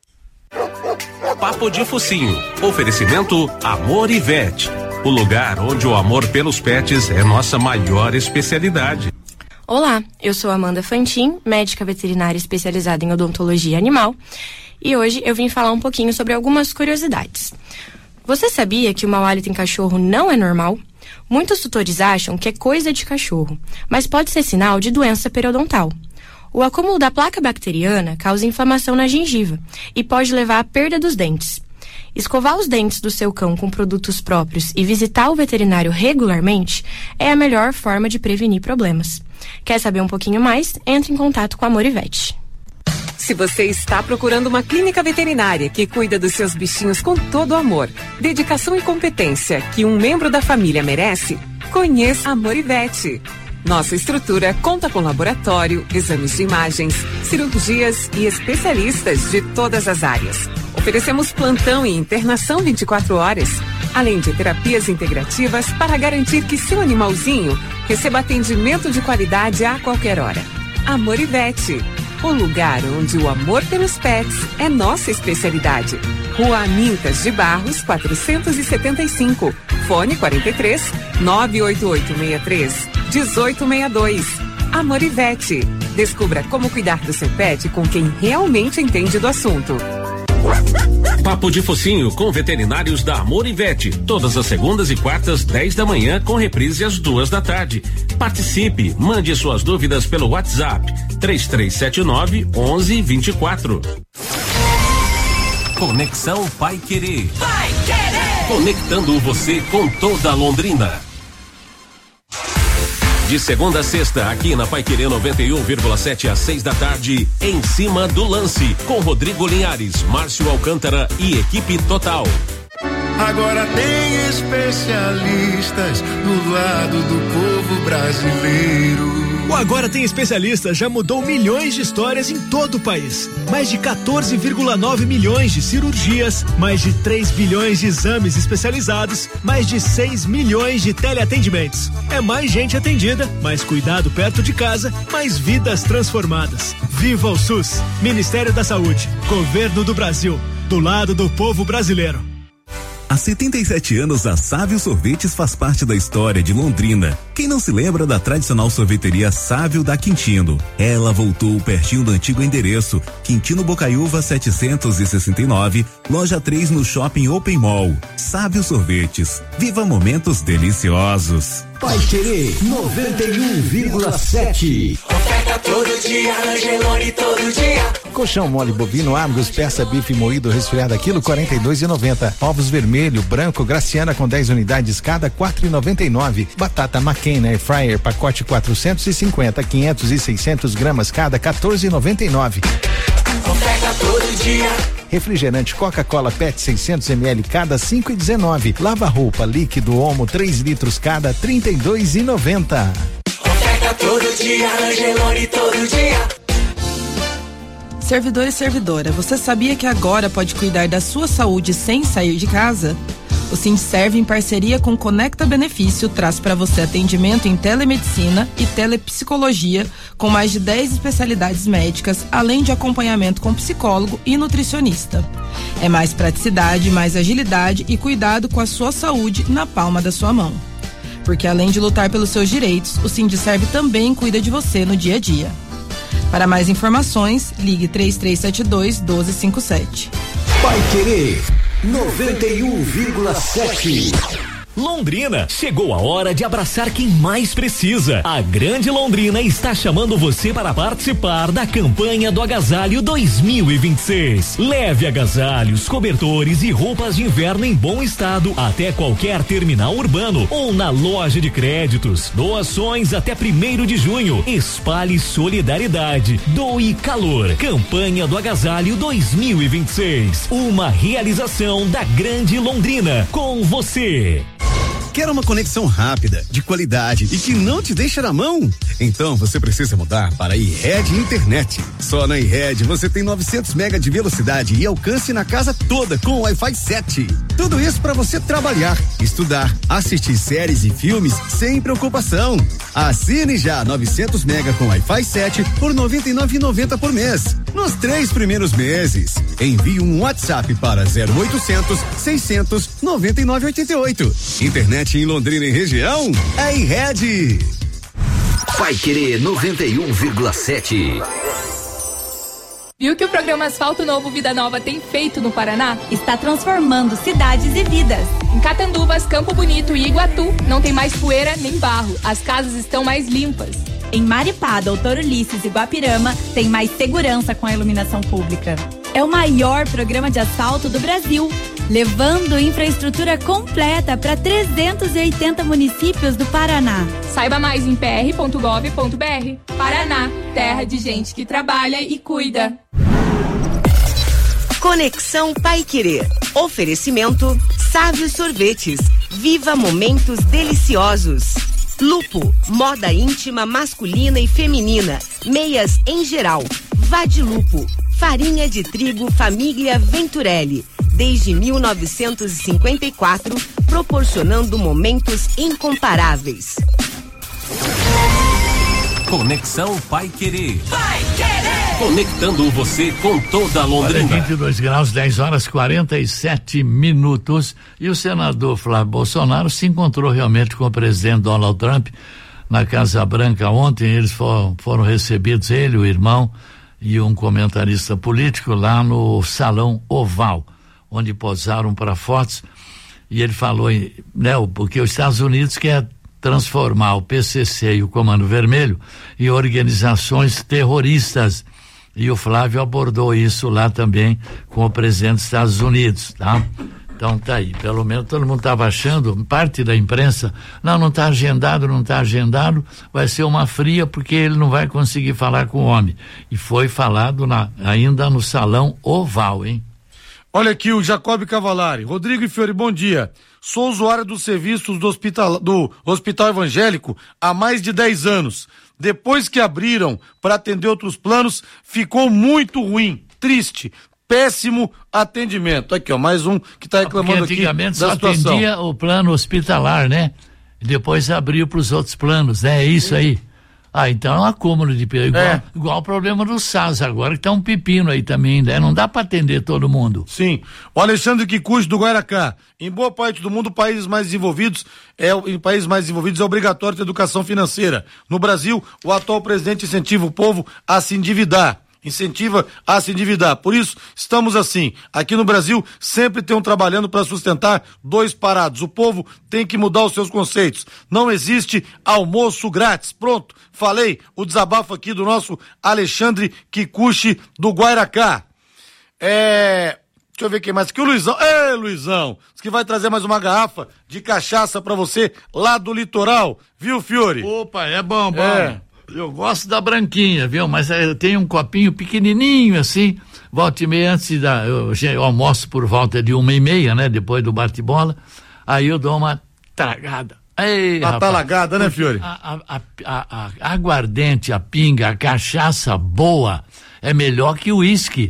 S3: Papo de Focinho. Oferecimento Amor e Vet. O lugar onde o amor pelos pets é nossa maior especialidade.
S16: Olá, eu sou Amanda Fantin, médica veterinária especializada em odontologia animal, e hoje eu vim falar um pouquinho sobre algumas curiosidades. Você sabia que o mau hálito em cachorro não é normal? Muitos tutores acham que é coisa de cachorro, mas pode ser sinal de doença periodontal. O acúmulo da placa bacteriana causa inflamação na gengiva e pode levar à perda dos dentes. Escovar os dentes do seu cão com produtos próprios e visitar o veterinário regularmente é a melhor forma de prevenir problemas. Quer saber um pouquinho mais? Entre em contato com a Morivete.
S17: Se você está procurando uma clínica veterinária que cuida dos seus bichinhos com todo o amor, dedicação e competência que um membro da família merece, conheça a Morivete. Nossa estrutura conta com laboratório, exames de imagens, cirurgias e especialistas de todas as áreas. Oferecemos plantão e internação vinte e quatro horas, além de terapias integrativas para garantir que seu animalzinho receba atendimento de qualidade a qualquer hora. A Morivete. o lugar onde o amor pelos pets é nossa especialidade. Rua Amintas de Barros, quatrocentos e setenta e cinco. Fone quarenta e três, nove oito oito seis três, um oito seis dois. Amorivete. Descubra como cuidar do seu pet com quem realmente entende do assunto.
S3: Papo de Focinho com veterinários da Amorivete. Todas as segundas e quartas, dez da manhã, com reprise às duas da tarde. Participe, mande suas dúvidas pelo WhatsApp três três sete nove, onze vinte e quatro. Conexão Pai Querer.
S11: Pai Querer.
S3: Conectando você com toda a Londrina. De segunda a sexta, aqui na Pai Querer noventa e um vírgula sete às seis da tarde, em cima do lance, com Rodrigo Linhares, Márcio Alcântara e equipe total.
S11: Agora tem especialistas do lado do povo brasileiro.
S18: O Agora Tem Especialistas já mudou milhões de histórias em todo o país. Mais de quatorze vírgula nove milhões de cirurgias, mais de três bilhões de exames especializados, mais de seis milhões de teleatendimentos. É mais gente atendida, mais cuidado perto de casa, mais vidas transformadas. Viva o SUS! Ministério da Saúde, Governo do Brasil, do lado do povo brasileiro.
S8: Há setenta e sete anos, a Sávio Sorvetes faz parte da história de Londrina. Quem não se lembra da tradicional sorveteria Sávio da Quintino? Ela voltou pertinho do antigo endereço, Quintino Bocaiúva setecentos e sessenta e nove, loja três no Shopping Open Mall. Sávio Sorvetes, viva momentos deliciosos.
S19: Pai Querer noventa e um vírgula sete.
S11: Oferta todo dia, Angelone todo dia.
S20: Colchão mole bovino Argos, peça bife moído resfriado quilo quarenta e dois e noventa. Ovos vermelho, branco, Graciana com dez unidades cada quatro e noventa e nove. Batata McCain Air Fryer pacote quatrocentos e cinquenta, quinhentos e seiscentos gramas cada quatorze e noventa e nove.
S11: Oferta todo dia.
S20: Refrigerante Coca-Cola Pet seiscentos mililitros cada cinco e dezenove. Lava roupa líquido Omo três litros cada trinta e dois e noventa.
S11: Oferta todo dia, Angelone todo dia.
S21: Servidor e servidora, você sabia que agora pode cuidar da sua saúde sem sair de casa? O Sindserv, em parceria com Conecta Benefício, traz para você atendimento em telemedicina e telepsicologia, com mais de dez especialidades médicas, além de acompanhamento com psicólogo e nutricionista. É mais praticidade, mais agilidade e cuidado com a sua saúde na palma da sua mão. Porque além de lutar pelos seus direitos, o Sindserv também cuida de você no dia a dia. Para mais informações, ligue três três sete dois, um dois cinco sete.
S19: Pai Querer noventa e um vírgula sete.
S22: Londrina, chegou a hora de abraçar quem mais precisa. A Grande Londrina está chamando você para participar da campanha do Agasalho dois mil e vinte e seis. Leve agasalhos, cobertores e roupas de inverno em bom estado até qualquer terminal urbano ou na loja de créditos. Doações até primeiro de junho. Espalhe solidariedade. Doe calor. Campanha do Agasalho dois mil e vinte e seis. Uma realização da Grande Londrina. Com você.
S23: Quer uma conexão rápida, de qualidade e que não te deixa na mão? Então você precisa mudar para a iRed Internet. Só na iRed você tem novecentos mega de velocidade e alcance na casa toda com Wi-Fi sete. Tudo isso para você trabalhar, estudar, assistir séries e filmes sem preocupação. Assine já novecentos mega com Wi-Fi sete por noventa e nove reais e noventa centavos por mês. Nos três primeiros meses. Envie um WhatsApp para zero oitocentos, seiscentos, noventa e nove, oitenta e oito. Internet em Londrina e região é iRed.
S19: Pai Querer noventa e um vírgula sete.
S24: Viu que o programa Asfalto Novo Vida Nova tem feito no Paraná?
S25: Está transformando cidades e vidas.
S24: Em Catanduvas, Campo Bonito e Iguatu, não tem mais poeira nem barro. As casas estão mais limpas.
S25: Em Maripá, Doutor Ulisses e Guapirama, tem mais segurança com a iluminação pública. É o maior programa de asfalto do Brasil, levando infraestrutura completa para trezentos e oitenta municípios do Paraná.
S24: Saiba mais em p r ponto gov ponto b r. Paraná, terra de gente que trabalha e cuida.
S26: Conexão Pai Querer. Oferecimento Sávio Sorvetes. Viva momentos deliciosos. Lupo, moda íntima masculina e feminina. Meias em geral. Vá de Lupo. Farinha de trigo Família Venturelli. Desde mil novecentos e cinquenta e quatro, proporcionando momentos incomparáveis.
S3: Conexão Pai Querer.
S11: Pai Querer.
S3: Conectando você com toda a Londrina.
S2: Olha, vinte e dois graus, dez horas quarenta e sete minutos. E o senador Flávio Bolsonaro se encontrou realmente com o presidente Donald Trump na Casa Branca ontem. Eles foram, foram recebidos, ele, o irmão e um comentarista político, lá no Salão Oval, onde posaram para fotos. E ele falou, né, porque os Estados Unidos quer transformar o P C C e o Comando Vermelho em organizações terroristas. E o Flávio abordou isso lá também com o presidente dos Estados Unidos, tá? Então tá aí, pelo menos todo mundo estava achando, parte da imprensa, não, não está agendado, não está agendado, vai ser uma fria porque ele não vai conseguir falar com o homem. E foi falado na, ainda no Salão Oval, hein?
S1: Olha aqui o Jacob Cavalari. Rodrigo e Fiore, bom dia. Sou usuário dos serviços do hospital, do Hospital Evangélico há mais de dez anos. Depois que abriram para atender outros planos, ficou muito ruim, triste, péssimo atendimento. Aqui, ó, mais um que está reclamando aqui da
S2: antigamente
S1: situação.
S2: Só atendia o plano hospitalar, né? Depois abriu para os outros planos, né? É isso aí. Ah, então é um acúmulo de igual, é. igual o problema do SAS agora, que tá um pepino aí também, né? Não dá para atender todo mundo.
S1: Sim. O Alexandre Kikuchi do Guaracá. Em boa parte do mundo, países mais desenvolvidos, é, em países mais desenvolvidos é obrigatório ter educação financeira. No Brasil, o atual presidente incentiva o povo a se endividar. Incentiva a se endividar. Por isso, estamos assim. Aqui no Brasil, sempre tem um trabalhando para sustentar dois parados. O povo tem que mudar os seus conceitos. Não existe almoço grátis. Pronto, falei o desabafo aqui do nosso Alexandre Kikuchi do Guairacá. É... Deixa eu ver quem mais aqui. O Luizão. Ei, Luizão. Diz que vai trazer mais uma garrafa de cachaça para você lá do litoral. Viu, Fiore?
S2: Opa, é bom, bom.
S1: É.
S2: Eu gosto da branquinha, viu? Mas eu tenho um copinho pequenininho assim, volta e meia antes da... Eu, eu almoço por volta de uma e meia, né? Depois do bate-bola, aí eu dou uma tragada. Ei,
S1: tá talagada, né, Fiore?
S2: A, a, a, a, a aguardente, a pinga, a cachaça boa é melhor que o uísque.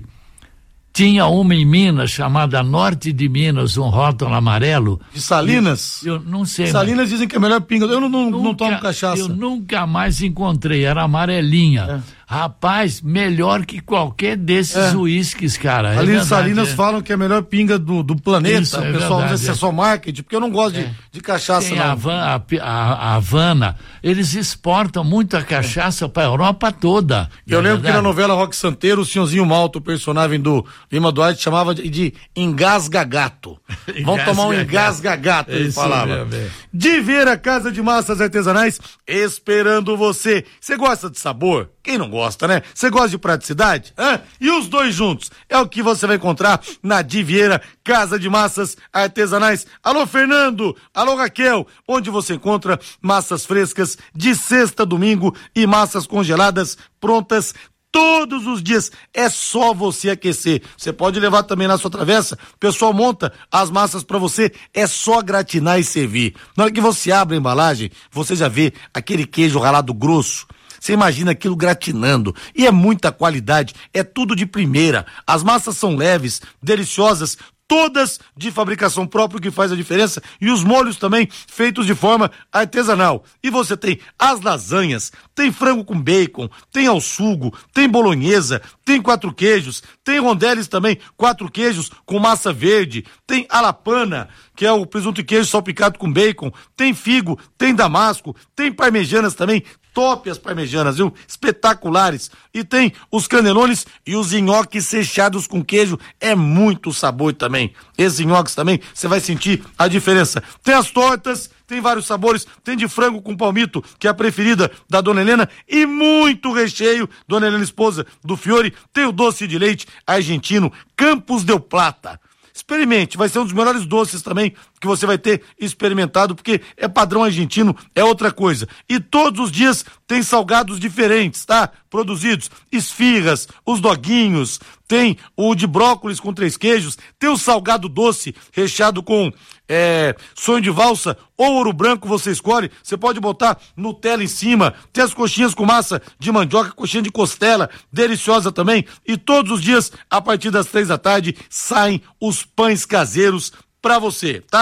S2: Tinha uma em Minas, chamada Norte de Minas, um rótulo amarelo.
S1: De Salinas?
S2: Eu, eu não sei.
S1: Salinas
S2: mas...
S1: dizem que é melhor pinga. Eu não, não,
S2: nunca,
S1: não tomo cachaça.
S2: Eu nunca mais encontrei, era amarelinha. É. Rapaz, melhor que qualquer desses uísques, é. cara. É
S1: Ali
S2: verdade,
S1: em Salinas
S2: é.
S1: falam que é a melhor pinga do, do planeta.
S2: Isso,
S1: o
S2: é
S1: pessoal
S2: verdade,
S1: usa esse é só marketing, porque eu não gosto é. de, de cachaça,
S2: Tem
S1: não.
S2: A, Havana, a, a Havana, eles exportam muito a cachaça é. para a Europa toda.
S1: Eu lembro verdade? que na novela Roque Santeiro, o senhorzinho Malta, o personagem do Lima Duarte, chamava de, de engasga-gato. Vamos tomar um engasga-gato, ele falava. De ver a Casa de Massas Artesanais esperando você. Você gosta de sabor? Quem não gosta, né? Você gosta de praticidade? Hã? E os dois juntos é o que você vai encontrar na Divieira Casa de Massas Artesanais. Alô, Fernando! Alô, Raquel! Onde você encontra massas frescas de sexta a domingo e massas congeladas prontas todos os dias. É só você aquecer. Você pode levar também na sua travessa. O pessoal monta as massas para você. É só gratinar e servir. Na hora que você abre a embalagem, você já vê aquele queijo ralado grosso. Você imagina aquilo gratinando. E é muita qualidade. É tudo de primeira. As massas são leves, deliciosas, todas de fabricação própria, o que faz a diferença, e os molhos também feitos de forma artesanal. E você tem as lasanhas, tem frango com bacon, tem ao sugo, tem bolonhesa, tem quatro queijos, tem rondeles também, quatro queijos com massa verde, tem alapana, que é o presunto e queijo salpicado com bacon, tem figo, tem damasco, tem parmegianas também, top as parmegianas, viu? Espetaculares. E tem os canelones e os nhoques recheados com queijo. É muito sabor também. Esses nhoques também, você vai sentir a diferença. Tem as tortas, tem vários sabores, tem de frango com palmito, que é a preferida da Dona Helena, e muito recheio, Dona Helena, esposa do Fiore. Tem o doce de leite argentino Campos del Plata. Experimente, vai ser um dos melhores doces também que você vai ter experimentado, porque é padrão argentino, é outra coisa. E todos os dias tem salgados diferentes, tá? Produzidos, esfirras, os doguinhos, tem o de brócolis com três queijos, tem o salgado doce recheado com é, sonho de valsa ou ouro branco, você escolhe. Você pode botar Nutella em cima, tem as coxinhas com massa de mandioca, coxinha de costela, deliciosa também. E todos os dias, a partir das três da tarde, saem os pães caseiros pra você, tá?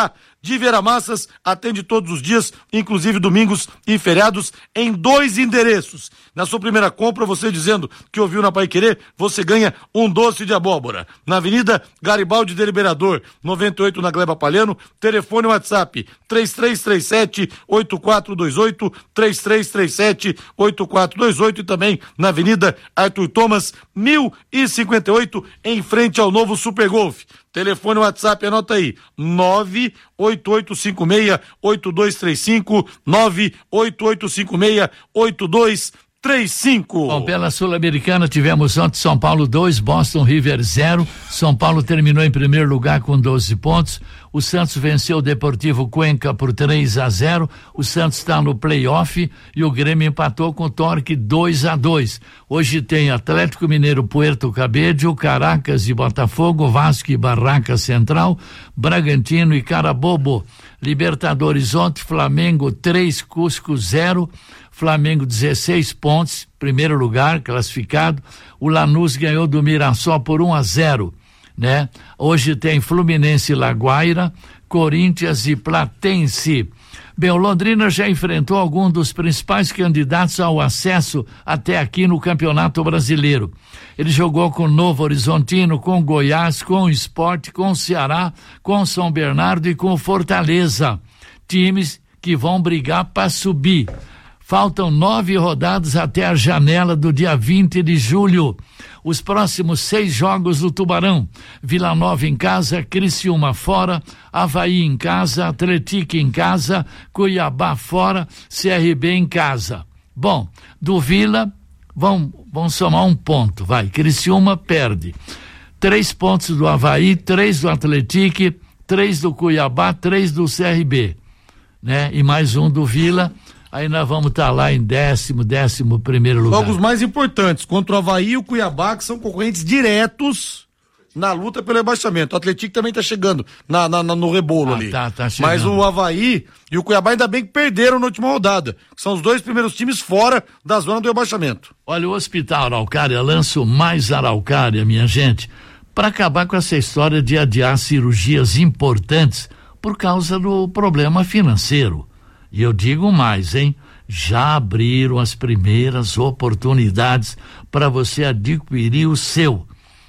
S1: de Vera Massas atende todos os dias, inclusive domingos e feriados, em dois endereços. Na sua primeira compra, você dizendo que ouviu na Paiquerê, você ganha um doce de abóbora. Na Avenida Garibaldi Deliberador, noventa e oito na Gleba Palhano, telefone WhatsApp três três três sete, oito quatro dois oito, três três três sete, oito quatro dois oito e também na Avenida Arthur Thomas, mil e cinquenta e oito, em frente ao novo Super Golf. Telefone WhatsApp, anota aí, nove oito oito cinco seis, oito dois três cinco, nove oito oito cinco seis, oito dois três cinco.
S2: Bom, pela Sul-Americana tivemos ontem São Paulo dois, Boston River zero. São Paulo terminou em primeiro lugar com doze pontos. O Santos venceu o Deportivo Cuenca por três a zero. O Santos está no playoff e o Grêmio empatou com o Torque dois a dois. Hoje tem Atlético Mineiro, Puerto Cabello, Caracas e Botafogo, Vasco e Barraca Central, Bragantino e Carabobo. Libertadores ontem, Flamengo três, Cusco zero. Flamengo dezesseis pontos, primeiro lugar, classificado. O Lanús ganhou do Mirassol por um a zero, né? Hoje tem Fluminense e Laguaira, Corinthians e Platense. Bem, o Londrina já enfrentou algum dos principais candidatos ao acesso até aqui no Campeonato Brasileiro. Ele jogou com o Novo Horizontino, com o Goiás, com o Sport, com o Ceará, com o São Bernardo e com o Fortaleza. Times que vão brigar para subir. Faltam nove rodadas até a janela do dia vinte de julho. Os próximos seis jogos do Tubarão: Vila Nova em casa, Criciúma fora, Avaí em casa, Atlético em casa, Cuiabá fora, C R B em casa. Bom, do Vila, vão, vão somar um ponto, vai. Criciúma perde. Três pontos do Avaí, três do Atlético, três do Cuiabá, três do C R B, né? E mais um do Vila. Aí nós vamos estar tá lá em décimo, décimo primeiro lugar.
S1: Jogos mais importantes, contra o Avaí e o Cuiabá, que são concorrentes diretos na luta pelo rebaixamento. O Atlético também está chegando na, na, na, no rebolo ah, ali.
S2: Tá, tá chegando.
S1: Mas o Avaí e o Cuiabá ainda bem que perderam na última rodada. São os dois primeiros times fora da zona do rebaixamento.
S2: Olha, o Hospital Araucária lança o Mais Araucária, minha gente, para acabar com essa história de adiar cirurgias importantes por causa do problema financeiro. E eu digo mais, hein? Já abriram as primeiras oportunidades para você adquirir o seu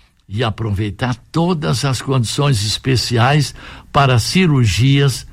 S2: e aproveitar todas as condições especiais para cirurgias,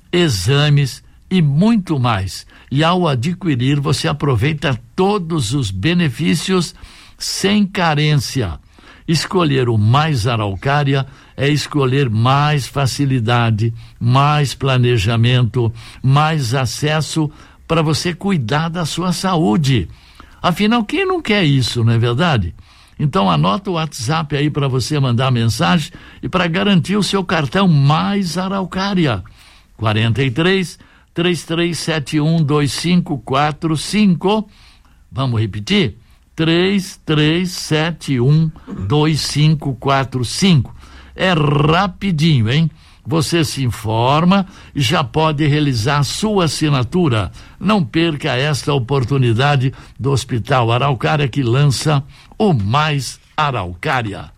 S2: exames e muito mais. E ao adquirir, você aproveita todos os benefícios sem carência. Escolher o Mais Araucária é escolher mais facilidade, mais planejamento, mais acesso para você cuidar da sua saúde. Afinal, quem não quer isso, não é verdade? Então anota o WhatsApp aí para você mandar mensagem e para garantir o seu cartão Mais Araucária. quarenta e três, três três sete um, dois cinco quatro cinco. Vamos repetir? três três sete um, dois cinco quatro cinco. É rapidinho, hein? Você se informa e já pode realizar a sua assinatura. Não perca esta oportunidade do Hospital Araucária, que lança o Mais Araucária.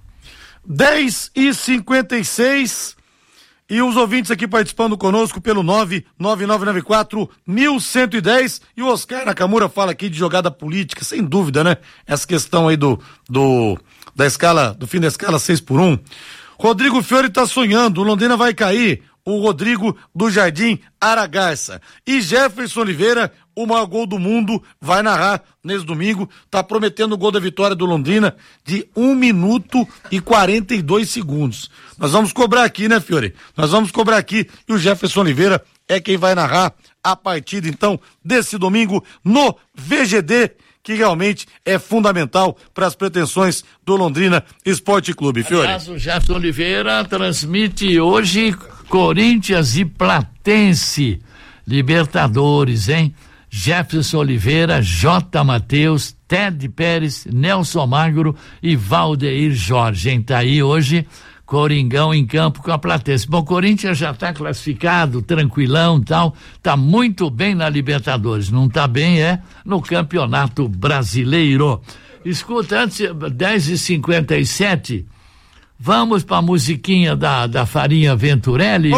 S1: dez e cinquenta e seis. E os ouvintes aqui participando conosco pelo nove nove nove nove quatro, um um um zero. E o Oscar Nakamura fala aqui de jogada política, sem dúvida, né? Essa questão aí do, do, da escala, do fim da escala seis por um. Rodrigo Fiore tá sonhando, o Londrina vai cair. O Rodrigo do Jardim Aragarça. E Jefferson Oliveira, o maior gol do mundo, vai narrar nesse domingo. Tá prometendo o gol da vitória do Londrina de um minuto e quarenta e dois segundos. Nós vamos cobrar aqui, né, Fiore? Nós vamos cobrar aqui. E o Jefferson Oliveira é quem vai narrar a partida, então, desse domingo no V G D, que realmente é fundamental para as pretensões do Londrina Esporte Clube, Fiore.
S2: Aliás, o Jefferson Oliveira transmite hoje Corinthians e Platense, Libertadores, hein? Jefferson Oliveira, J. Matheus, Ted Pérez, Nelson Magro e Valdeir Jorge, hein? Tá aí hoje Coringão em campo com a Platense. Bom, o Corinthians já está classificado, tranquilão e tal, tá muito bem na Libertadores, não tá bem é no Campeonato Brasileiro. Escuta, antes, dez e cinquenta e sete, Vamos pra musiquinha da, da Farinha Venturelli?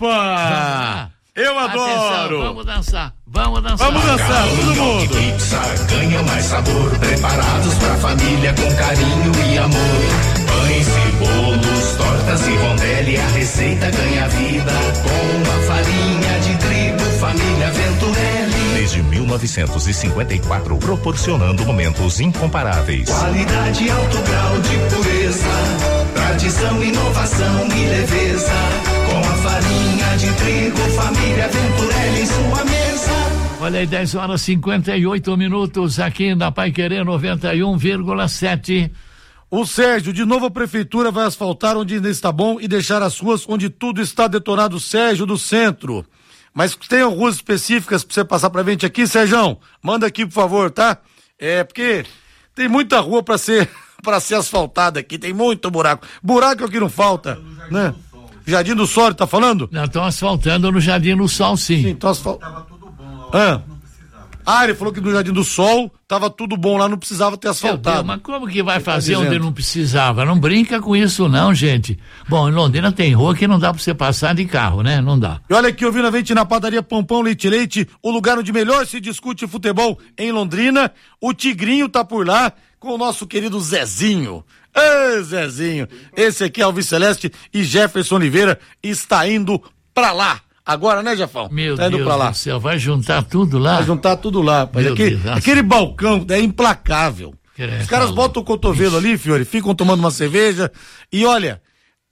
S1: Opa! Eu adoro!
S2: Atenção, vamos dançar, vamos dançar.
S1: Vamos dançar, todo mundo!
S11: Pizza ganha mais sabor, preparados pra família com carinho e amor. Pães e bolos, tortas e rondelli, a receita ganha vida com a farinha de trigo, família Venturelli.
S4: Desde mil novecentos e cinquenta e quatro, proporcionando momentos incomparáveis.
S11: Qualidade e alto grau de pureza, tradição, inovação e leveza. Com a farinha de trigo, família Venturelli em sua mesa.
S2: Olha aí, dez horas e cinquenta e oito minutos aqui na Paiquerê noventa e um vírgula sete.
S1: O Sérgio, de novo a prefeitura vai asfaltar onde ainda está bom e deixar as ruas onde tudo está detonado. Sérgio do Centro. Mas tem ruas específicas pra você passar pra gente aqui, Sérgio? Manda aqui, por favor, tá? É, porque tem muita rua pra ser, pra ser asfaltada aqui, tem muito buraco. Buraco é o que não falta, né? Jardim do Sol, tá falando?
S2: Não, estão asfaltando no Jardim do Sol, sim.
S1: Sim, estão asfaltando. Tava tudo bom. Ah. Ah, ele falou que no Jardim do Sol tava tudo bom lá, não precisava ter asfaltado.
S2: Deus, mas como que vai fazer tá onde não precisava? Não brinca com isso não, gente. Bom, em Londrina tem rua que não dá pra você passar de carro, né? Não dá.
S1: E olha aqui, ouvindo a gente na padaria Pampão Leite Leite, o lugar onde melhor se discute futebol em Londrina. O Tigrinho tá por lá com o nosso querido Zezinho. Ê, Zezinho, esse aqui é Alves Celeste e Jefferson Oliveira está indo pra lá. Agora, né, Jefão?
S2: Meu
S1: tá indo
S2: Deus
S1: pra lá.
S2: do céu, vai juntar tudo lá?
S1: Vai juntar tudo lá, rapaz. Aquele, Deus, aquele balcão é implacável. Os caras botam o cotovelo ali, Fiore, ficam tomando uma cerveja e olha,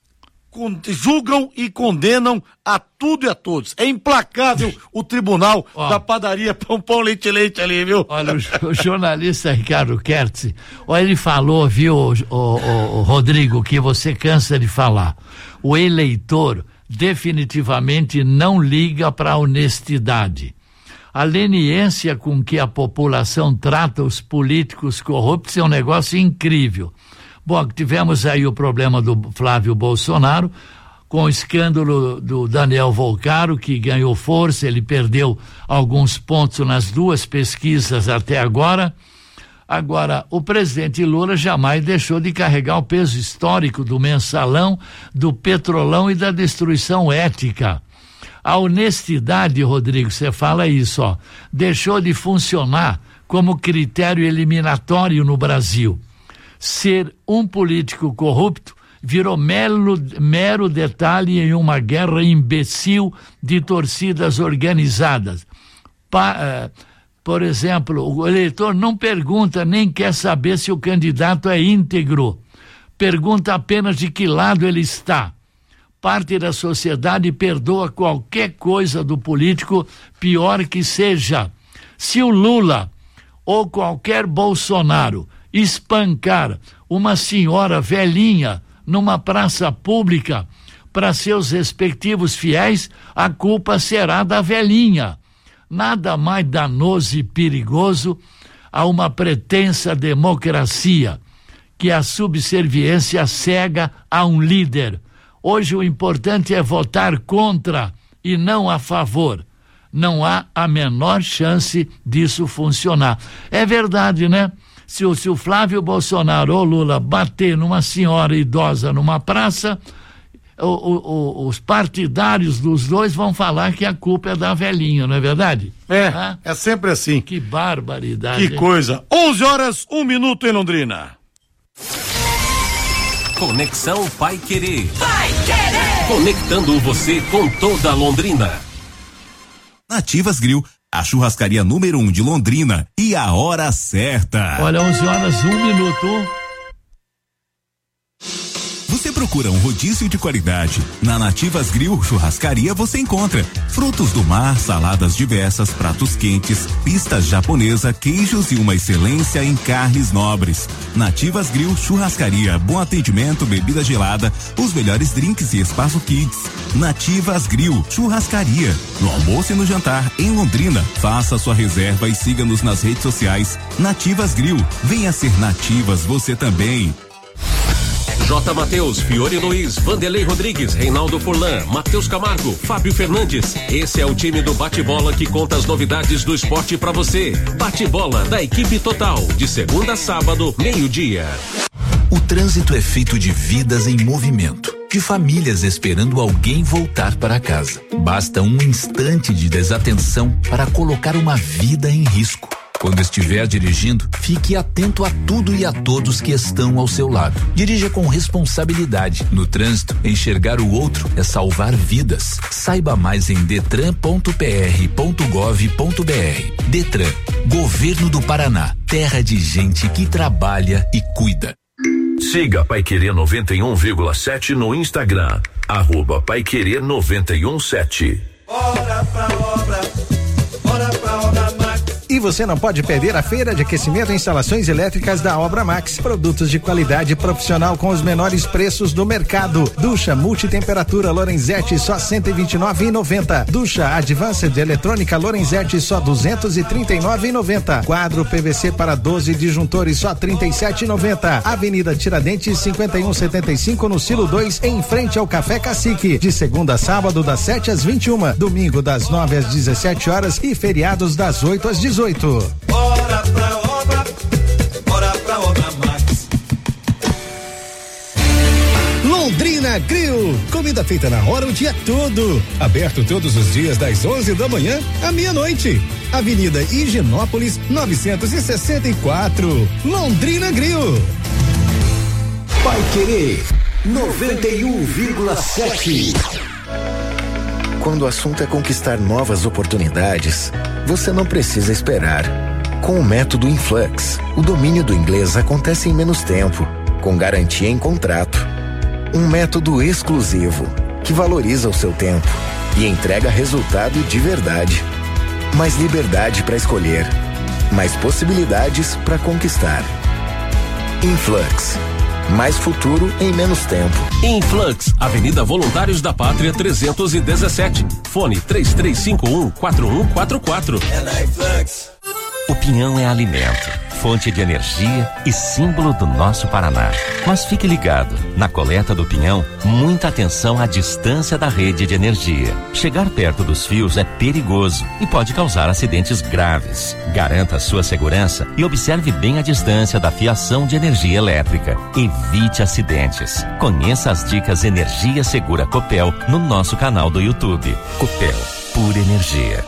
S1: con- julgam e condenam a tudo e a todos. É implacável o tribunal
S2: Ó,
S1: da padaria Pampão Leite Leite ali, viu?
S2: Olha, o, o jornalista Ricardo Kertz, olha, ele falou, viu, o, o, o Rodrigo, que você cansa de falar. O eleitor definitivamente não liga para a honestidade. A leniência com que a população trata os políticos corruptos é um negócio incrível. Bom, tivemos aí o problema do Flávio Bolsonaro, com o escândalo do Daniel Volcaro, que ganhou força, ele perdeu alguns pontos nas duas pesquisas até agora. Agora, o presidente Lula jamais deixou de carregar o peso histórico do mensalão, do petrolão e da destruição ética. A honestidade, Rodrigo, você fala isso, ó, deixou de funcionar como critério eliminatório no Brasil. Ser um político corrupto virou mero, mero detalhe em uma guerra imbecil de torcidas organizadas. Pa, uh, Por exemplo, o eleitor não pergunta nem quer saber se o candidato é íntegro. Pergunta apenas de que lado ele está. Parte da sociedade perdoa qualquer coisa do político, pior que seja. Se o Lula ou qualquer Bolsonaro espancar uma senhora velhinha numa praça pública para seus respectivos fiéis, a culpa será da velhinha. Nada mais danoso e perigoso a uma pretensa democracia que a subserviência cega a um líder. Hoje o importante é votar contra e não a favor. Não há a menor chance disso funcionar. É verdade, né? Se o, se o Flávio Bolsonaro ou Lula bater numa senhora idosa numa praça, O, o, o, os partidários dos dois vão falar que a culpa é da velhinha, não é verdade?
S1: É, ah? é sempre assim.
S2: Que barbaridade.
S1: Que coisa. onze horas, um minuto em Londrina.
S3: Conexão Paiquerê. Paiquerê. Conectando você com toda Londrina.
S8: Nativas Grill, a churrascaria número um de Londrina e a hora certa.
S2: Olha, onze horas, um minuto.
S8: Você procura um rodízio de qualidade? Na Nativas Grill Churrascaria você encontra frutos do mar, saladas diversas, pratos quentes, pistas japonesa, queijos e uma excelência em carnes nobres. Nativas Grill Churrascaria, bom atendimento, bebida gelada, os melhores drinks e espaço kids. Nativas Grill Churrascaria, no almoço e no jantar em Londrina. Faça sua reserva e siga-nos nas redes sociais. Nativas Grill, venha ser Nativas você também.
S3: J. Mateus, Fiore Luiz, Vanderlei Rodrigues, Reinaldo Furlan, Matheus Camargo, Fábio Fernandes. Esse é o time do Bate-Bola que conta as novidades do esporte pra você. Bate-Bola da equipe total, de segunda a sábado, meio-dia.
S8: O trânsito é feito de vidas em movimento, de famílias esperando alguém voltar para casa. Basta um instante de desatenção para colocar uma vida em risco. Quando estiver dirigindo, fique atento a tudo e a todos que estão ao seu lado. Dirija com responsabilidade. No trânsito, enxergar o outro é salvar vidas. Saiba mais em detran ponto p r ponto gov ponto b r. Detran, Governo do Paraná, terra de gente que trabalha e cuida.
S5: Siga Paiquerê noventa e um vírgula sete no Instagram, arroba Paiquerê noventa e um sete.
S6: Bora pra obra, bora pra obra Max.
S20: E você não pode perder a feira de aquecimento e instalações elétricas da Obra Max. Produtos de qualidade profissional com os menores preços do mercado. Ducha multitemperatura Lorenzetti só cento e vinte e nove reais e noventa centavos. Ducha Advanced eletrônica Lorenzetti só duzentos e trinta e nove reais e noventa centavos. Quadro P V C para doze disjuntores só trinta e sete reais e noventa centavos. Avenida Tiradentes cinquenta e um setenta e cinco no Silo dois, em frente ao Café Cacique. De segunda a sábado das sete às vinte e uma, domingo das nove às dezessete horas e feriados das oito às dezoito.
S6: Bora pra obra, bora pra obra Max.
S23: Londrina Grill, comida feita na hora o dia todo. Aberto todos os dias das onze da manhã à meia-noite. Avenida Higienópolis novecentos e sessenta e quatro. Londrina Grill.
S19: Paiquerê noventa e um vírgula sete.
S7: Quando o assunto é conquistar novas oportunidades, você não precisa esperar. Com o método Influx, o domínio do inglês acontece em menos tempo, com garantia em contrato. Um método exclusivo, que valoriza o seu tempo e entrega resultado de verdade. Mais liberdade para escolher, mais possibilidades para conquistar. Influx. Mais futuro em menos tempo.
S3: Influx, Avenida Voluntários da Pátria trezentos e dezessete. Fone três três cinco um quatro um quatro quatro.
S6: É na Influx.
S9: O pinhão é alimento, fonte de energia e símbolo do nosso Paraná. Mas fique ligado, na coleta do pinhão, muita atenção à distância da rede de energia. Chegar perto dos fios é perigoso e pode causar acidentes graves. Garanta a sua segurança e observe bem a distância da fiação de energia elétrica. Evite acidentes. Conheça as dicas Energia Segura Copel no nosso canal do YouTube. Copel, pura energia.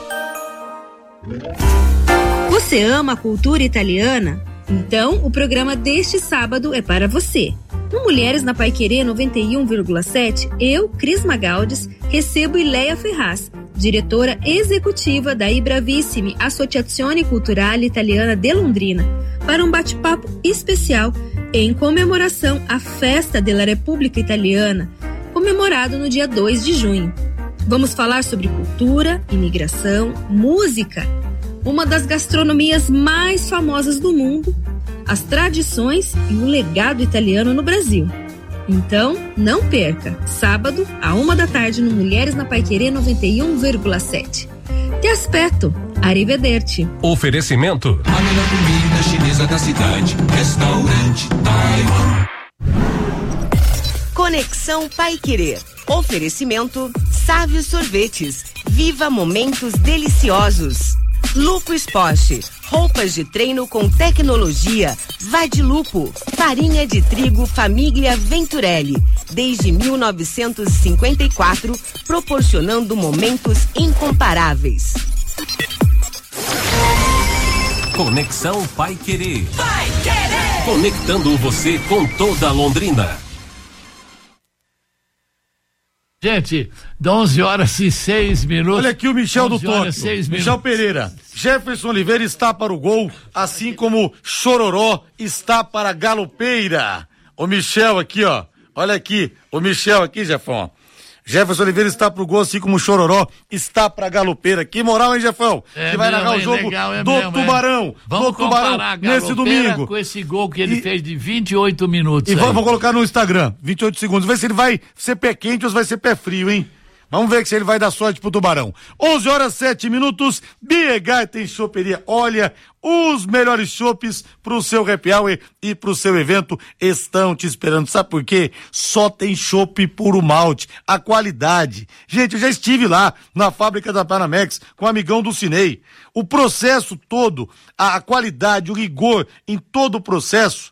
S10: Você ama a cultura italiana? Então, o programa deste sábado é para você. No Mulheres na Paiquerê noventa e um vírgula sete, eu, Cris Magaldes, recebo Ileia Ferraz, diretora executiva da Ibravissimi Associazione Culturale Italiana de Londrina, para um bate-papo especial em comemoração à Festa della Repubblica Italiana, comemorado no dia dois de junho. Vamos falar sobre cultura, imigração, música, uma das gastronomias mais famosas do mundo, as tradições e o legado italiano no Brasil. Então, não perca, sábado, à uma da tarde, no Mulheres na Paiquerê noventa e um vírgula sete. Te aspetto, arrivederci.
S3: Oferecimento:
S6: a melhor comida chinesa da cidade, Restaurante Taiwan.
S26: Conexão Paiquerê. Oferecimento: Sávio Sorvetes. Viva momentos deliciosos. Lupo Esporte, roupas de treino com tecnologia. Vá de Lupo. Farinha de trigo Família Venturelli, desde mil novecentos e cinquenta e quatro, proporcionando momentos incomparáveis.
S3: Conexão Paiquerê. Paiquerê! Conectando você com toda Londrina.
S2: Gente, onze horas e seis minutos.
S1: Olha aqui o Michel do Tóquio.
S2: Michel
S1: minutos. Pereira. Jefferson Oliveira está para o gol, assim como Chororó está para a Galopeira. O Michel aqui, ó. Olha aqui. O Michel aqui, Jefão. Jefferson Oliveira está pro gol, assim como o Chororó está pra Galopeira. Que moral, hein, Jefão?
S2: É
S1: que vai
S2: mesmo,
S1: narrar o
S2: é
S1: jogo
S2: legal, é
S1: do
S2: mesmo,
S1: Tubarão.
S2: É. Vamos
S1: do Tubarão nesse domingo.
S2: Com esse gol que ele e, fez de vinte e oito minutos.
S1: E vamos colocar no Instagram, vinte e oito segundos. Ver se ele vai ser pé quente ou se vai ser pé frio, hein? Vamos ver se ele vai dar sorte pro Tubarão. onze horas, sete minutos. Biegar tem choperia. Olha, os melhores chopes pro seu happy hour e pro seu evento estão te esperando. Sabe por quê? Só tem chopp puro malte. A qualidade. Gente, eu já estive lá na fábrica da Panamex com o amigão do Cinei. O processo todo, a, a qualidade, o rigor em todo o processo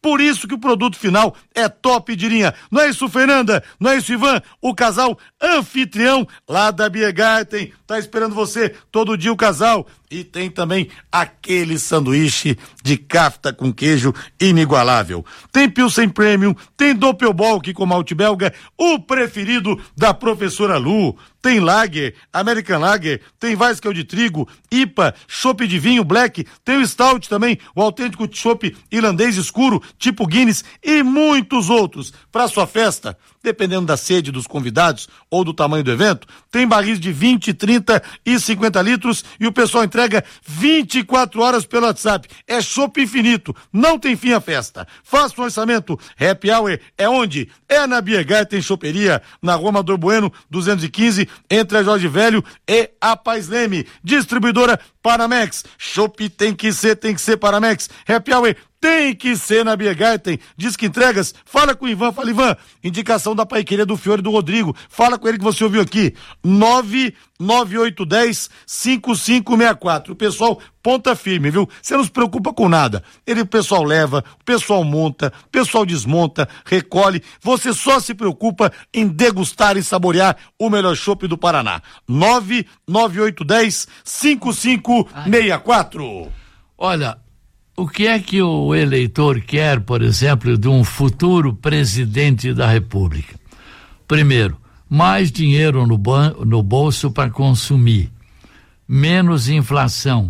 S1: Por isso que o produto final é top de linha. Não é isso, Fernanda? Não é isso, Ivan? O casal anfitrião lá da Biergarten tá esperando você todo dia, o casal. E tem também aquele sanduíche de kafta com queijo inigualável. Tem Pilsen Premium, tem Doppelbock com malte belga, o preferido da professora Lu. Tem Lager, American Lager, tem Weisskel de trigo, I P A, chopp de vinho Black, tem o Stout também, o autêntico chopp irlandês escuro, tipo Guinness e muitos outros. Para sua festa, dependendo da sede dos convidados ou do tamanho do evento, tem barris de vinte, trinta e cinquenta litros e o pessoal entrega vinte e quatro horas pelo WhatsApp. É chopp infinito, não tem fim a festa. Faça um orçamento. Happy Hour é onde? É na Biergarten Choperia, na Rua Amador Bueno, duzentos e quinze, entre a Jorge Velho e a Paz Leme. Distribuidora Paramex. Chopp tem que ser, tem que ser Paramex. Happy Hour tem que ser na Biergarten. Diz que entregas, fala com o Ivan, fala Ivan, indicação da paiqueria do Fiore e do Rodrigo, fala com ele que você ouviu aqui, nove nove oito um zero cinco cinco seis quatro, o pessoal ponta firme, viu? Você não se preocupa com nada, ele, o pessoal leva, o pessoal monta, o pessoal desmonta, recolhe, você só se preocupa em degustar e saborear o melhor chopp do Paraná, nove nove oito um zero cinco cinco seis quatro.
S2: Olha, o que é que o eleitor quer, por exemplo, de um futuro presidente da República? Primeiro, mais dinheiro no, ban- no bolso para consumir, menos inflação,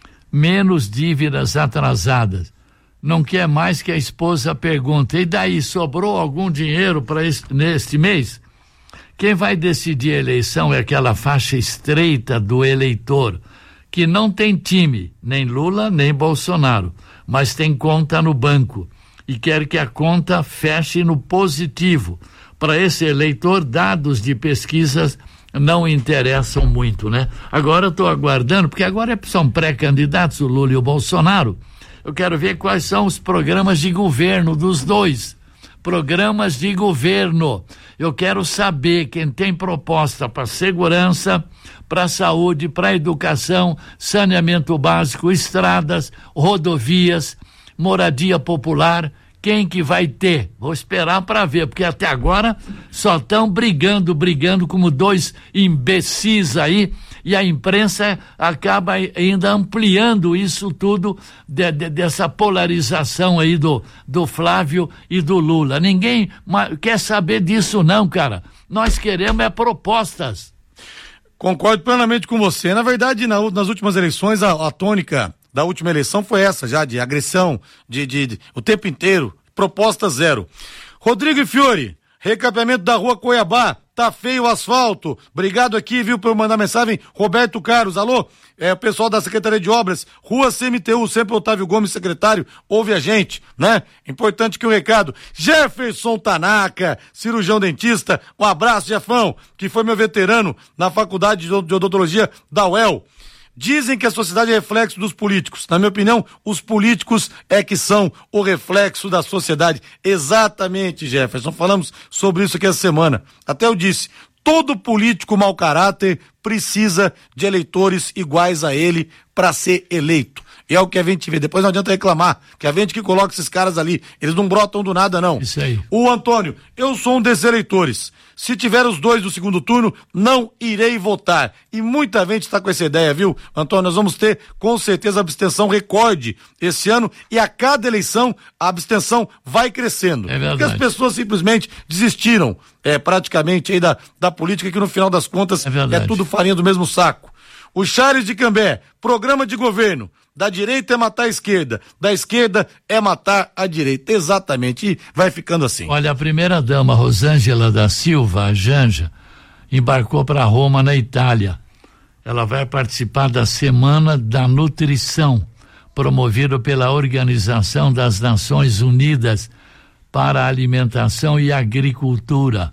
S2: menos dívidas atrasadas. Não quer mais que a esposa pergunte, e daí, sobrou algum dinheiro para neste mês? Quem vai decidir a eleição é aquela faixa estreita do eleitor, que não tem time, nem Lula, nem Bolsonaro, mas tem conta no banco e quer que a conta feche no positivo. Para esse eleitor, dados de pesquisas não interessam muito, né? Agora eu estou aguardando, porque agora são pré-candidatos, o Lula e o Bolsonaro. Eu quero ver quais são os programas de governo dos dois. Programas de governo. Eu quero saber quem tem proposta para segurança, para saúde, para educação, saneamento básico, estradas, rodovias, moradia popular. Quem que vai ter? Vou esperar para ver, porque até agora só estão brigando, brigando como dois imbecis aí, e a imprensa acaba ainda ampliando isso tudo, de, de, dessa polarização aí do, do Flávio e do Lula. Ninguém quer saber disso não, cara. Nós queremos é propostas.
S1: Concordo plenamente com você. Na verdade, na, nas últimas eleições, a, a tônica da última eleição foi essa já, de agressão, de, de, de o tempo inteiro, proposta zero. Rodrigo e Fiore, recapeamento da rua Cuiabá, tá feio o asfalto. Obrigado aqui, viu, por mandar mensagem. Roberto Carlos, alô, é o pessoal da Secretaria de Obras, Rua C M T U, sempre Otávio Gomes, secretário, ouve a gente, né? Importante que o recado. Jefferson Tanaka, cirurgião dentista, um abraço, Jefão, que foi meu veterano na faculdade de odontologia da U E L. Dizem que a sociedade é reflexo dos políticos. Na minha opinião, os políticos é que são o reflexo da sociedade. Exatamente, Jefferson. Falamos sobre isso aqui essa semana. Até eu disse, todo político mau caráter precisa de eleitores iguais a ele para ser eleito. E é o que a gente vê. Depois não adianta reclamar, que a gente que coloca esses caras ali, eles não brotam do nada, não.
S2: Isso aí.
S1: O Antônio, eu sou um desses eleitores. Se tiver os dois do segundo turno, não irei votar. E muita gente está com essa ideia, viu, Antônio? Nós vamos ter, com certeza, abstenção recorde esse ano, e a cada eleição a abstenção vai crescendo.
S2: É verdade.
S1: Porque as pessoas simplesmente desistiram, é, praticamente, aí da, da política, que no final das contas é, é tudo farinha do mesmo saco. O Charles de Cambé, programa de governo. Da direita é matar a esquerda, da esquerda é matar a direita. Exatamente, e vai ficando assim.
S2: Olha, a primeira dama, Rosângela da Silva, a Janja, embarcou para Roma, na Itália. Ela vai participar da Semana da Nutrição, promovido pela Organização das Nações Unidas para a Alimentação e Agricultura.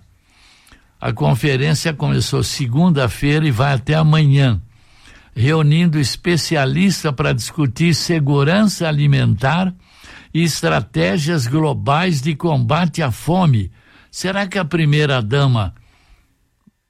S2: A conferência começou segunda-feira e vai até amanhã, reunindo especialistas para discutir segurança alimentar e estratégias globais de combate à fome. Será que a primeira-dama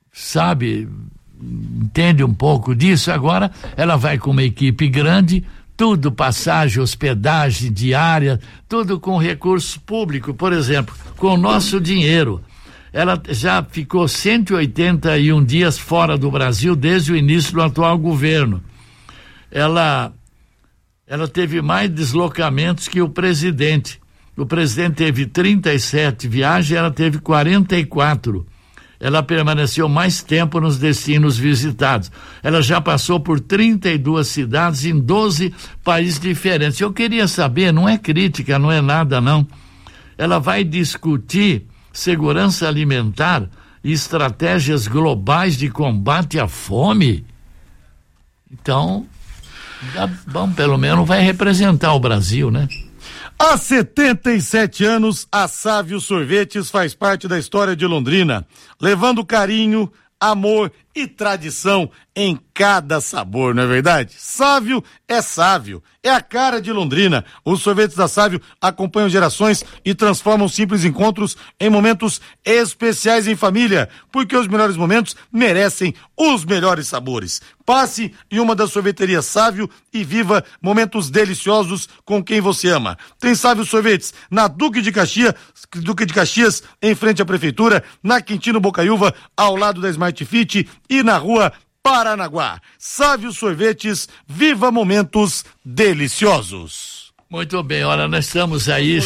S2: sabe, entende um pouco disso? Agora ela vai com uma equipe grande, tudo, passagem, hospedagem, diária, tudo com recurso público, por exemplo, com o nosso dinheiro. Ela já ficou cento e oitenta e um dias fora do Brasil desde o início do atual governo. Ela, ela teve mais deslocamentos que o presidente. O presidente teve trinta e sete viagens, ela teve quarenta e quatro. Ela permaneceu mais tempo nos destinos visitados. Ela já passou por trinta e duas cidades em doze países diferentes. Eu queria saber, não é crítica, não é nada não. Ela vai discutir segurança alimentar e estratégias globais de combate à fome? Então, bom, pelo menos vai representar o Brasil, né?
S1: Há setenta e sete anos, a Sávio Sorvetes faz parte da história de Londrina, levando carinho, amor e tradição em cada sabor, não é verdade? Sávio é Sávio, é a cara de Londrina. Os sorvetes da Sávio acompanham gerações e transformam simples encontros em momentos especiais em família, porque os melhores momentos merecem os melhores sabores. Passe em uma das sorveterias Sávio e viva momentos deliciosos com quem você ama. Tem Sávio Sorvetes na Duque de Caxias, Duque de Caxias, em frente à prefeitura, na Quintino Bocaiúva, ao lado da Smart Fit e na rua Paranaguá. Sávio Sorvetes, viva momentos deliciosos.
S2: Muito bem, olha, nós estamos aí.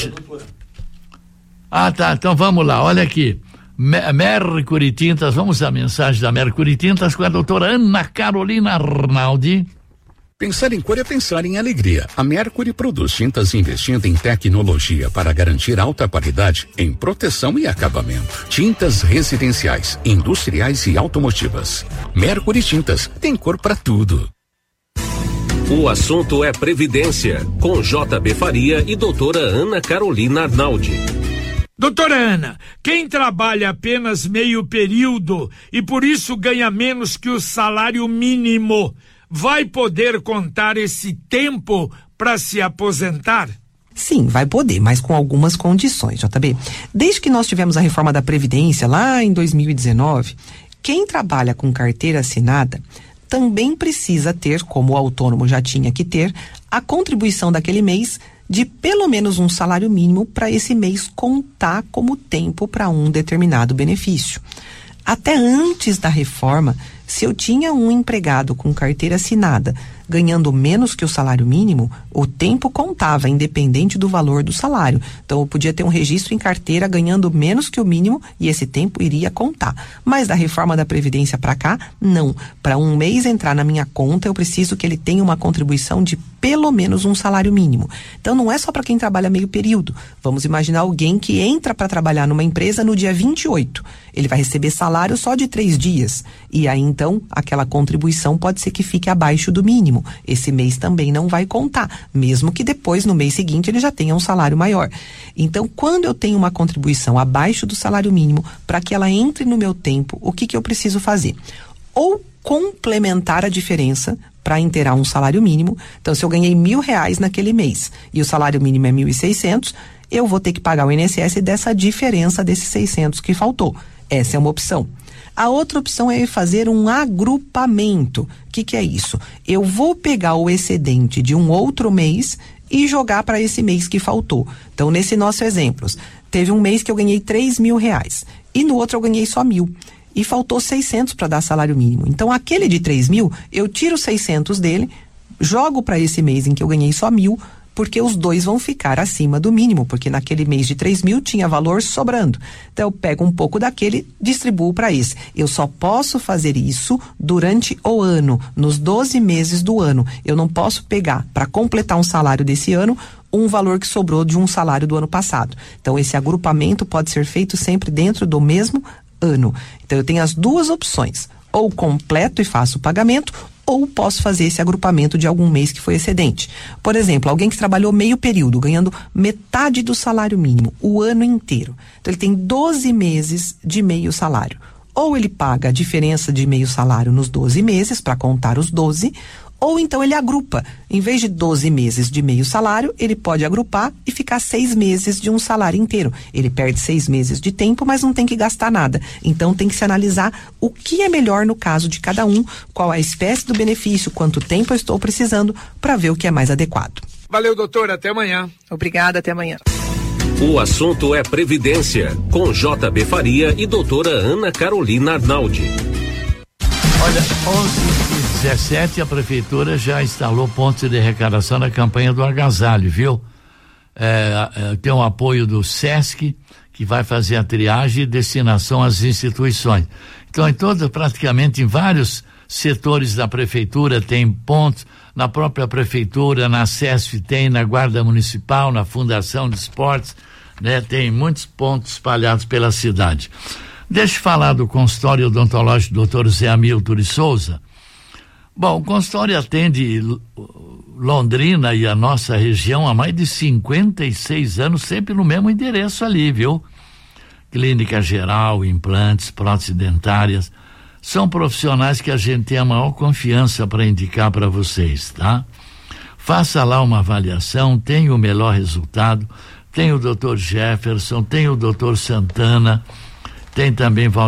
S2: Ah, tá, então vamos lá, olha aqui. Mercury Tintas, vamos à mensagem da Mercury Tintas com a doutora Ana Carolina Arnaldi.
S12: Pensar em cor é pensar em alegria. A Mercury produz tintas investindo em tecnologia para garantir alta qualidade em proteção e acabamento. Tintas residenciais, industriais e automotivas. Mercury Tintas tem cor para tudo.
S3: O assunto é Previdência, com J B Faria e doutora Ana Carolina Arnaldi.
S13: Doutora Ana, quem trabalha apenas meio período e por isso ganha menos que o salário mínimo, vai poder contar esse tempo para se aposentar?
S14: Sim, vai poder, mas com algumas condições, J B. Desde que nós tivemos a reforma da Previdência lá em dois mil e dezenove, quem trabalha com carteira assinada também precisa ter, como o autônomo já tinha que ter, a contribuição daquele mês de pelo menos um salário mínimo para esse mês contar como tempo para um determinado benefício. Até antes da reforma, se eu tinha um empregado com carteira assinada ganhando menos que o salário mínimo, o tempo contava, independente do valor do salário. Então, eu podia ter um registro em carteira ganhando menos que o mínimo e esse tempo iria contar. Mas da reforma da Previdência para cá, não. Para um mês entrar na minha conta, eu preciso que ele tenha uma contribuição de pelo menos um salário mínimo. Então, não é só para quem trabalha meio período. Vamos imaginar alguém que entra para trabalhar numa empresa no dia vinte e oito. Ele vai receber salário só de três dias. E aí, então, aquela contribuição pode ser que fique abaixo do mínimo. Esse mês também não vai contar, mesmo que depois, no mês seguinte, ele já tenha um salário maior. Então, quando eu tenho uma contribuição abaixo do salário mínimo, para que ela entre no meu tempo, o que que eu preciso fazer? Ou complementar a diferença para inteirar um salário mínimo. Então, se eu ganhei mil reais naquele mês e o salário mínimo é mil e seiscentos, eu vou ter que pagar o I N S S dessa diferença desses seiscentos que faltou. Essa é uma opção. A outra opção é fazer um agrupamento. O que que é isso? Eu vou pegar o excedente de um outro mês e jogar para esse mês que faltou. Então, nesse nosso exemplo, teve um mês que eu ganhei três mil reais e no outro eu ganhei só mil. E faltou seiscentos para dar salário mínimo. Então, aquele de três mil, eu tiro seiscentos dele, jogo para esse mês em que eu ganhei só mil, porque os dois vão ficar acima do mínimo, porque naquele mês de três mil tinha valor sobrando. Então eu pego um pouco daquele, distribuo para esse. Eu só posso fazer isso durante o ano, nos doze meses do ano. Eu não posso pegar para completar um salário desse ano um valor que sobrou de um salário do ano passado. Então esse agrupamento pode ser feito sempre dentro do mesmo ano. Então eu tenho as duas opções: ou completo e faço o pagamento, ou posso fazer esse agrupamento de algum mês que foi excedente. Por exemplo, alguém que trabalhou meio período, ganhando metade do salário mínimo, o ano inteiro. Então, ele tem doze meses de meio salário. Ou ele paga a diferença de meio salário nos doze meses, para contar os doze, Ou então ele agrupa. Em vez de doze meses de meio salário, ele pode agrupar e ficar seis meses de um salário inteiro. Ele perde seis meses de tempo, mas não tem que gastar nada. Então tem que se analisar o que é melhor no caso de cada um, qual a espécie do benefício, quanto tempo eu estou precisando, para ver o que é mais adequado.
S13: Valeu, doutora, até amanhã.
S14: Obrigada, até amanhã.
S3: O assunto é Previdência, com J B Faria e doutora Ana Carolina Arnaldi.
S2: Olha, onze e dezessete, a prefeitura já instalou pontos de arrecadação na campanha do agasalho, viu? É, é, tem o apoio do SESC, que vai fazer a triagem e destinação às instituições. Então, em todos, praticamente em vários setores da prefeitura tem pontos, na própria prefeitura, na SESF tem, na Guarda Municipal, na Fundação de Esportes, né? Tem muitos pontos espalhados pela cidade. Deixa eu falar do consultório odontológico do doutor Zé Hamilton de Souza. Bom, o consultório atende Londrina e a nossa região há mais de cinquenta e seis anos, sempre no mesmo endereço ali, viu? Clínica geral, implantes, próteses dentárias. São profissionais que a gente tem a maior confiança para indicar para vocês, tá? Faça lá uma avaliação, tem o melhor resultado. Tem o doutor Jefferson, tem o doutor Santana, tem também Val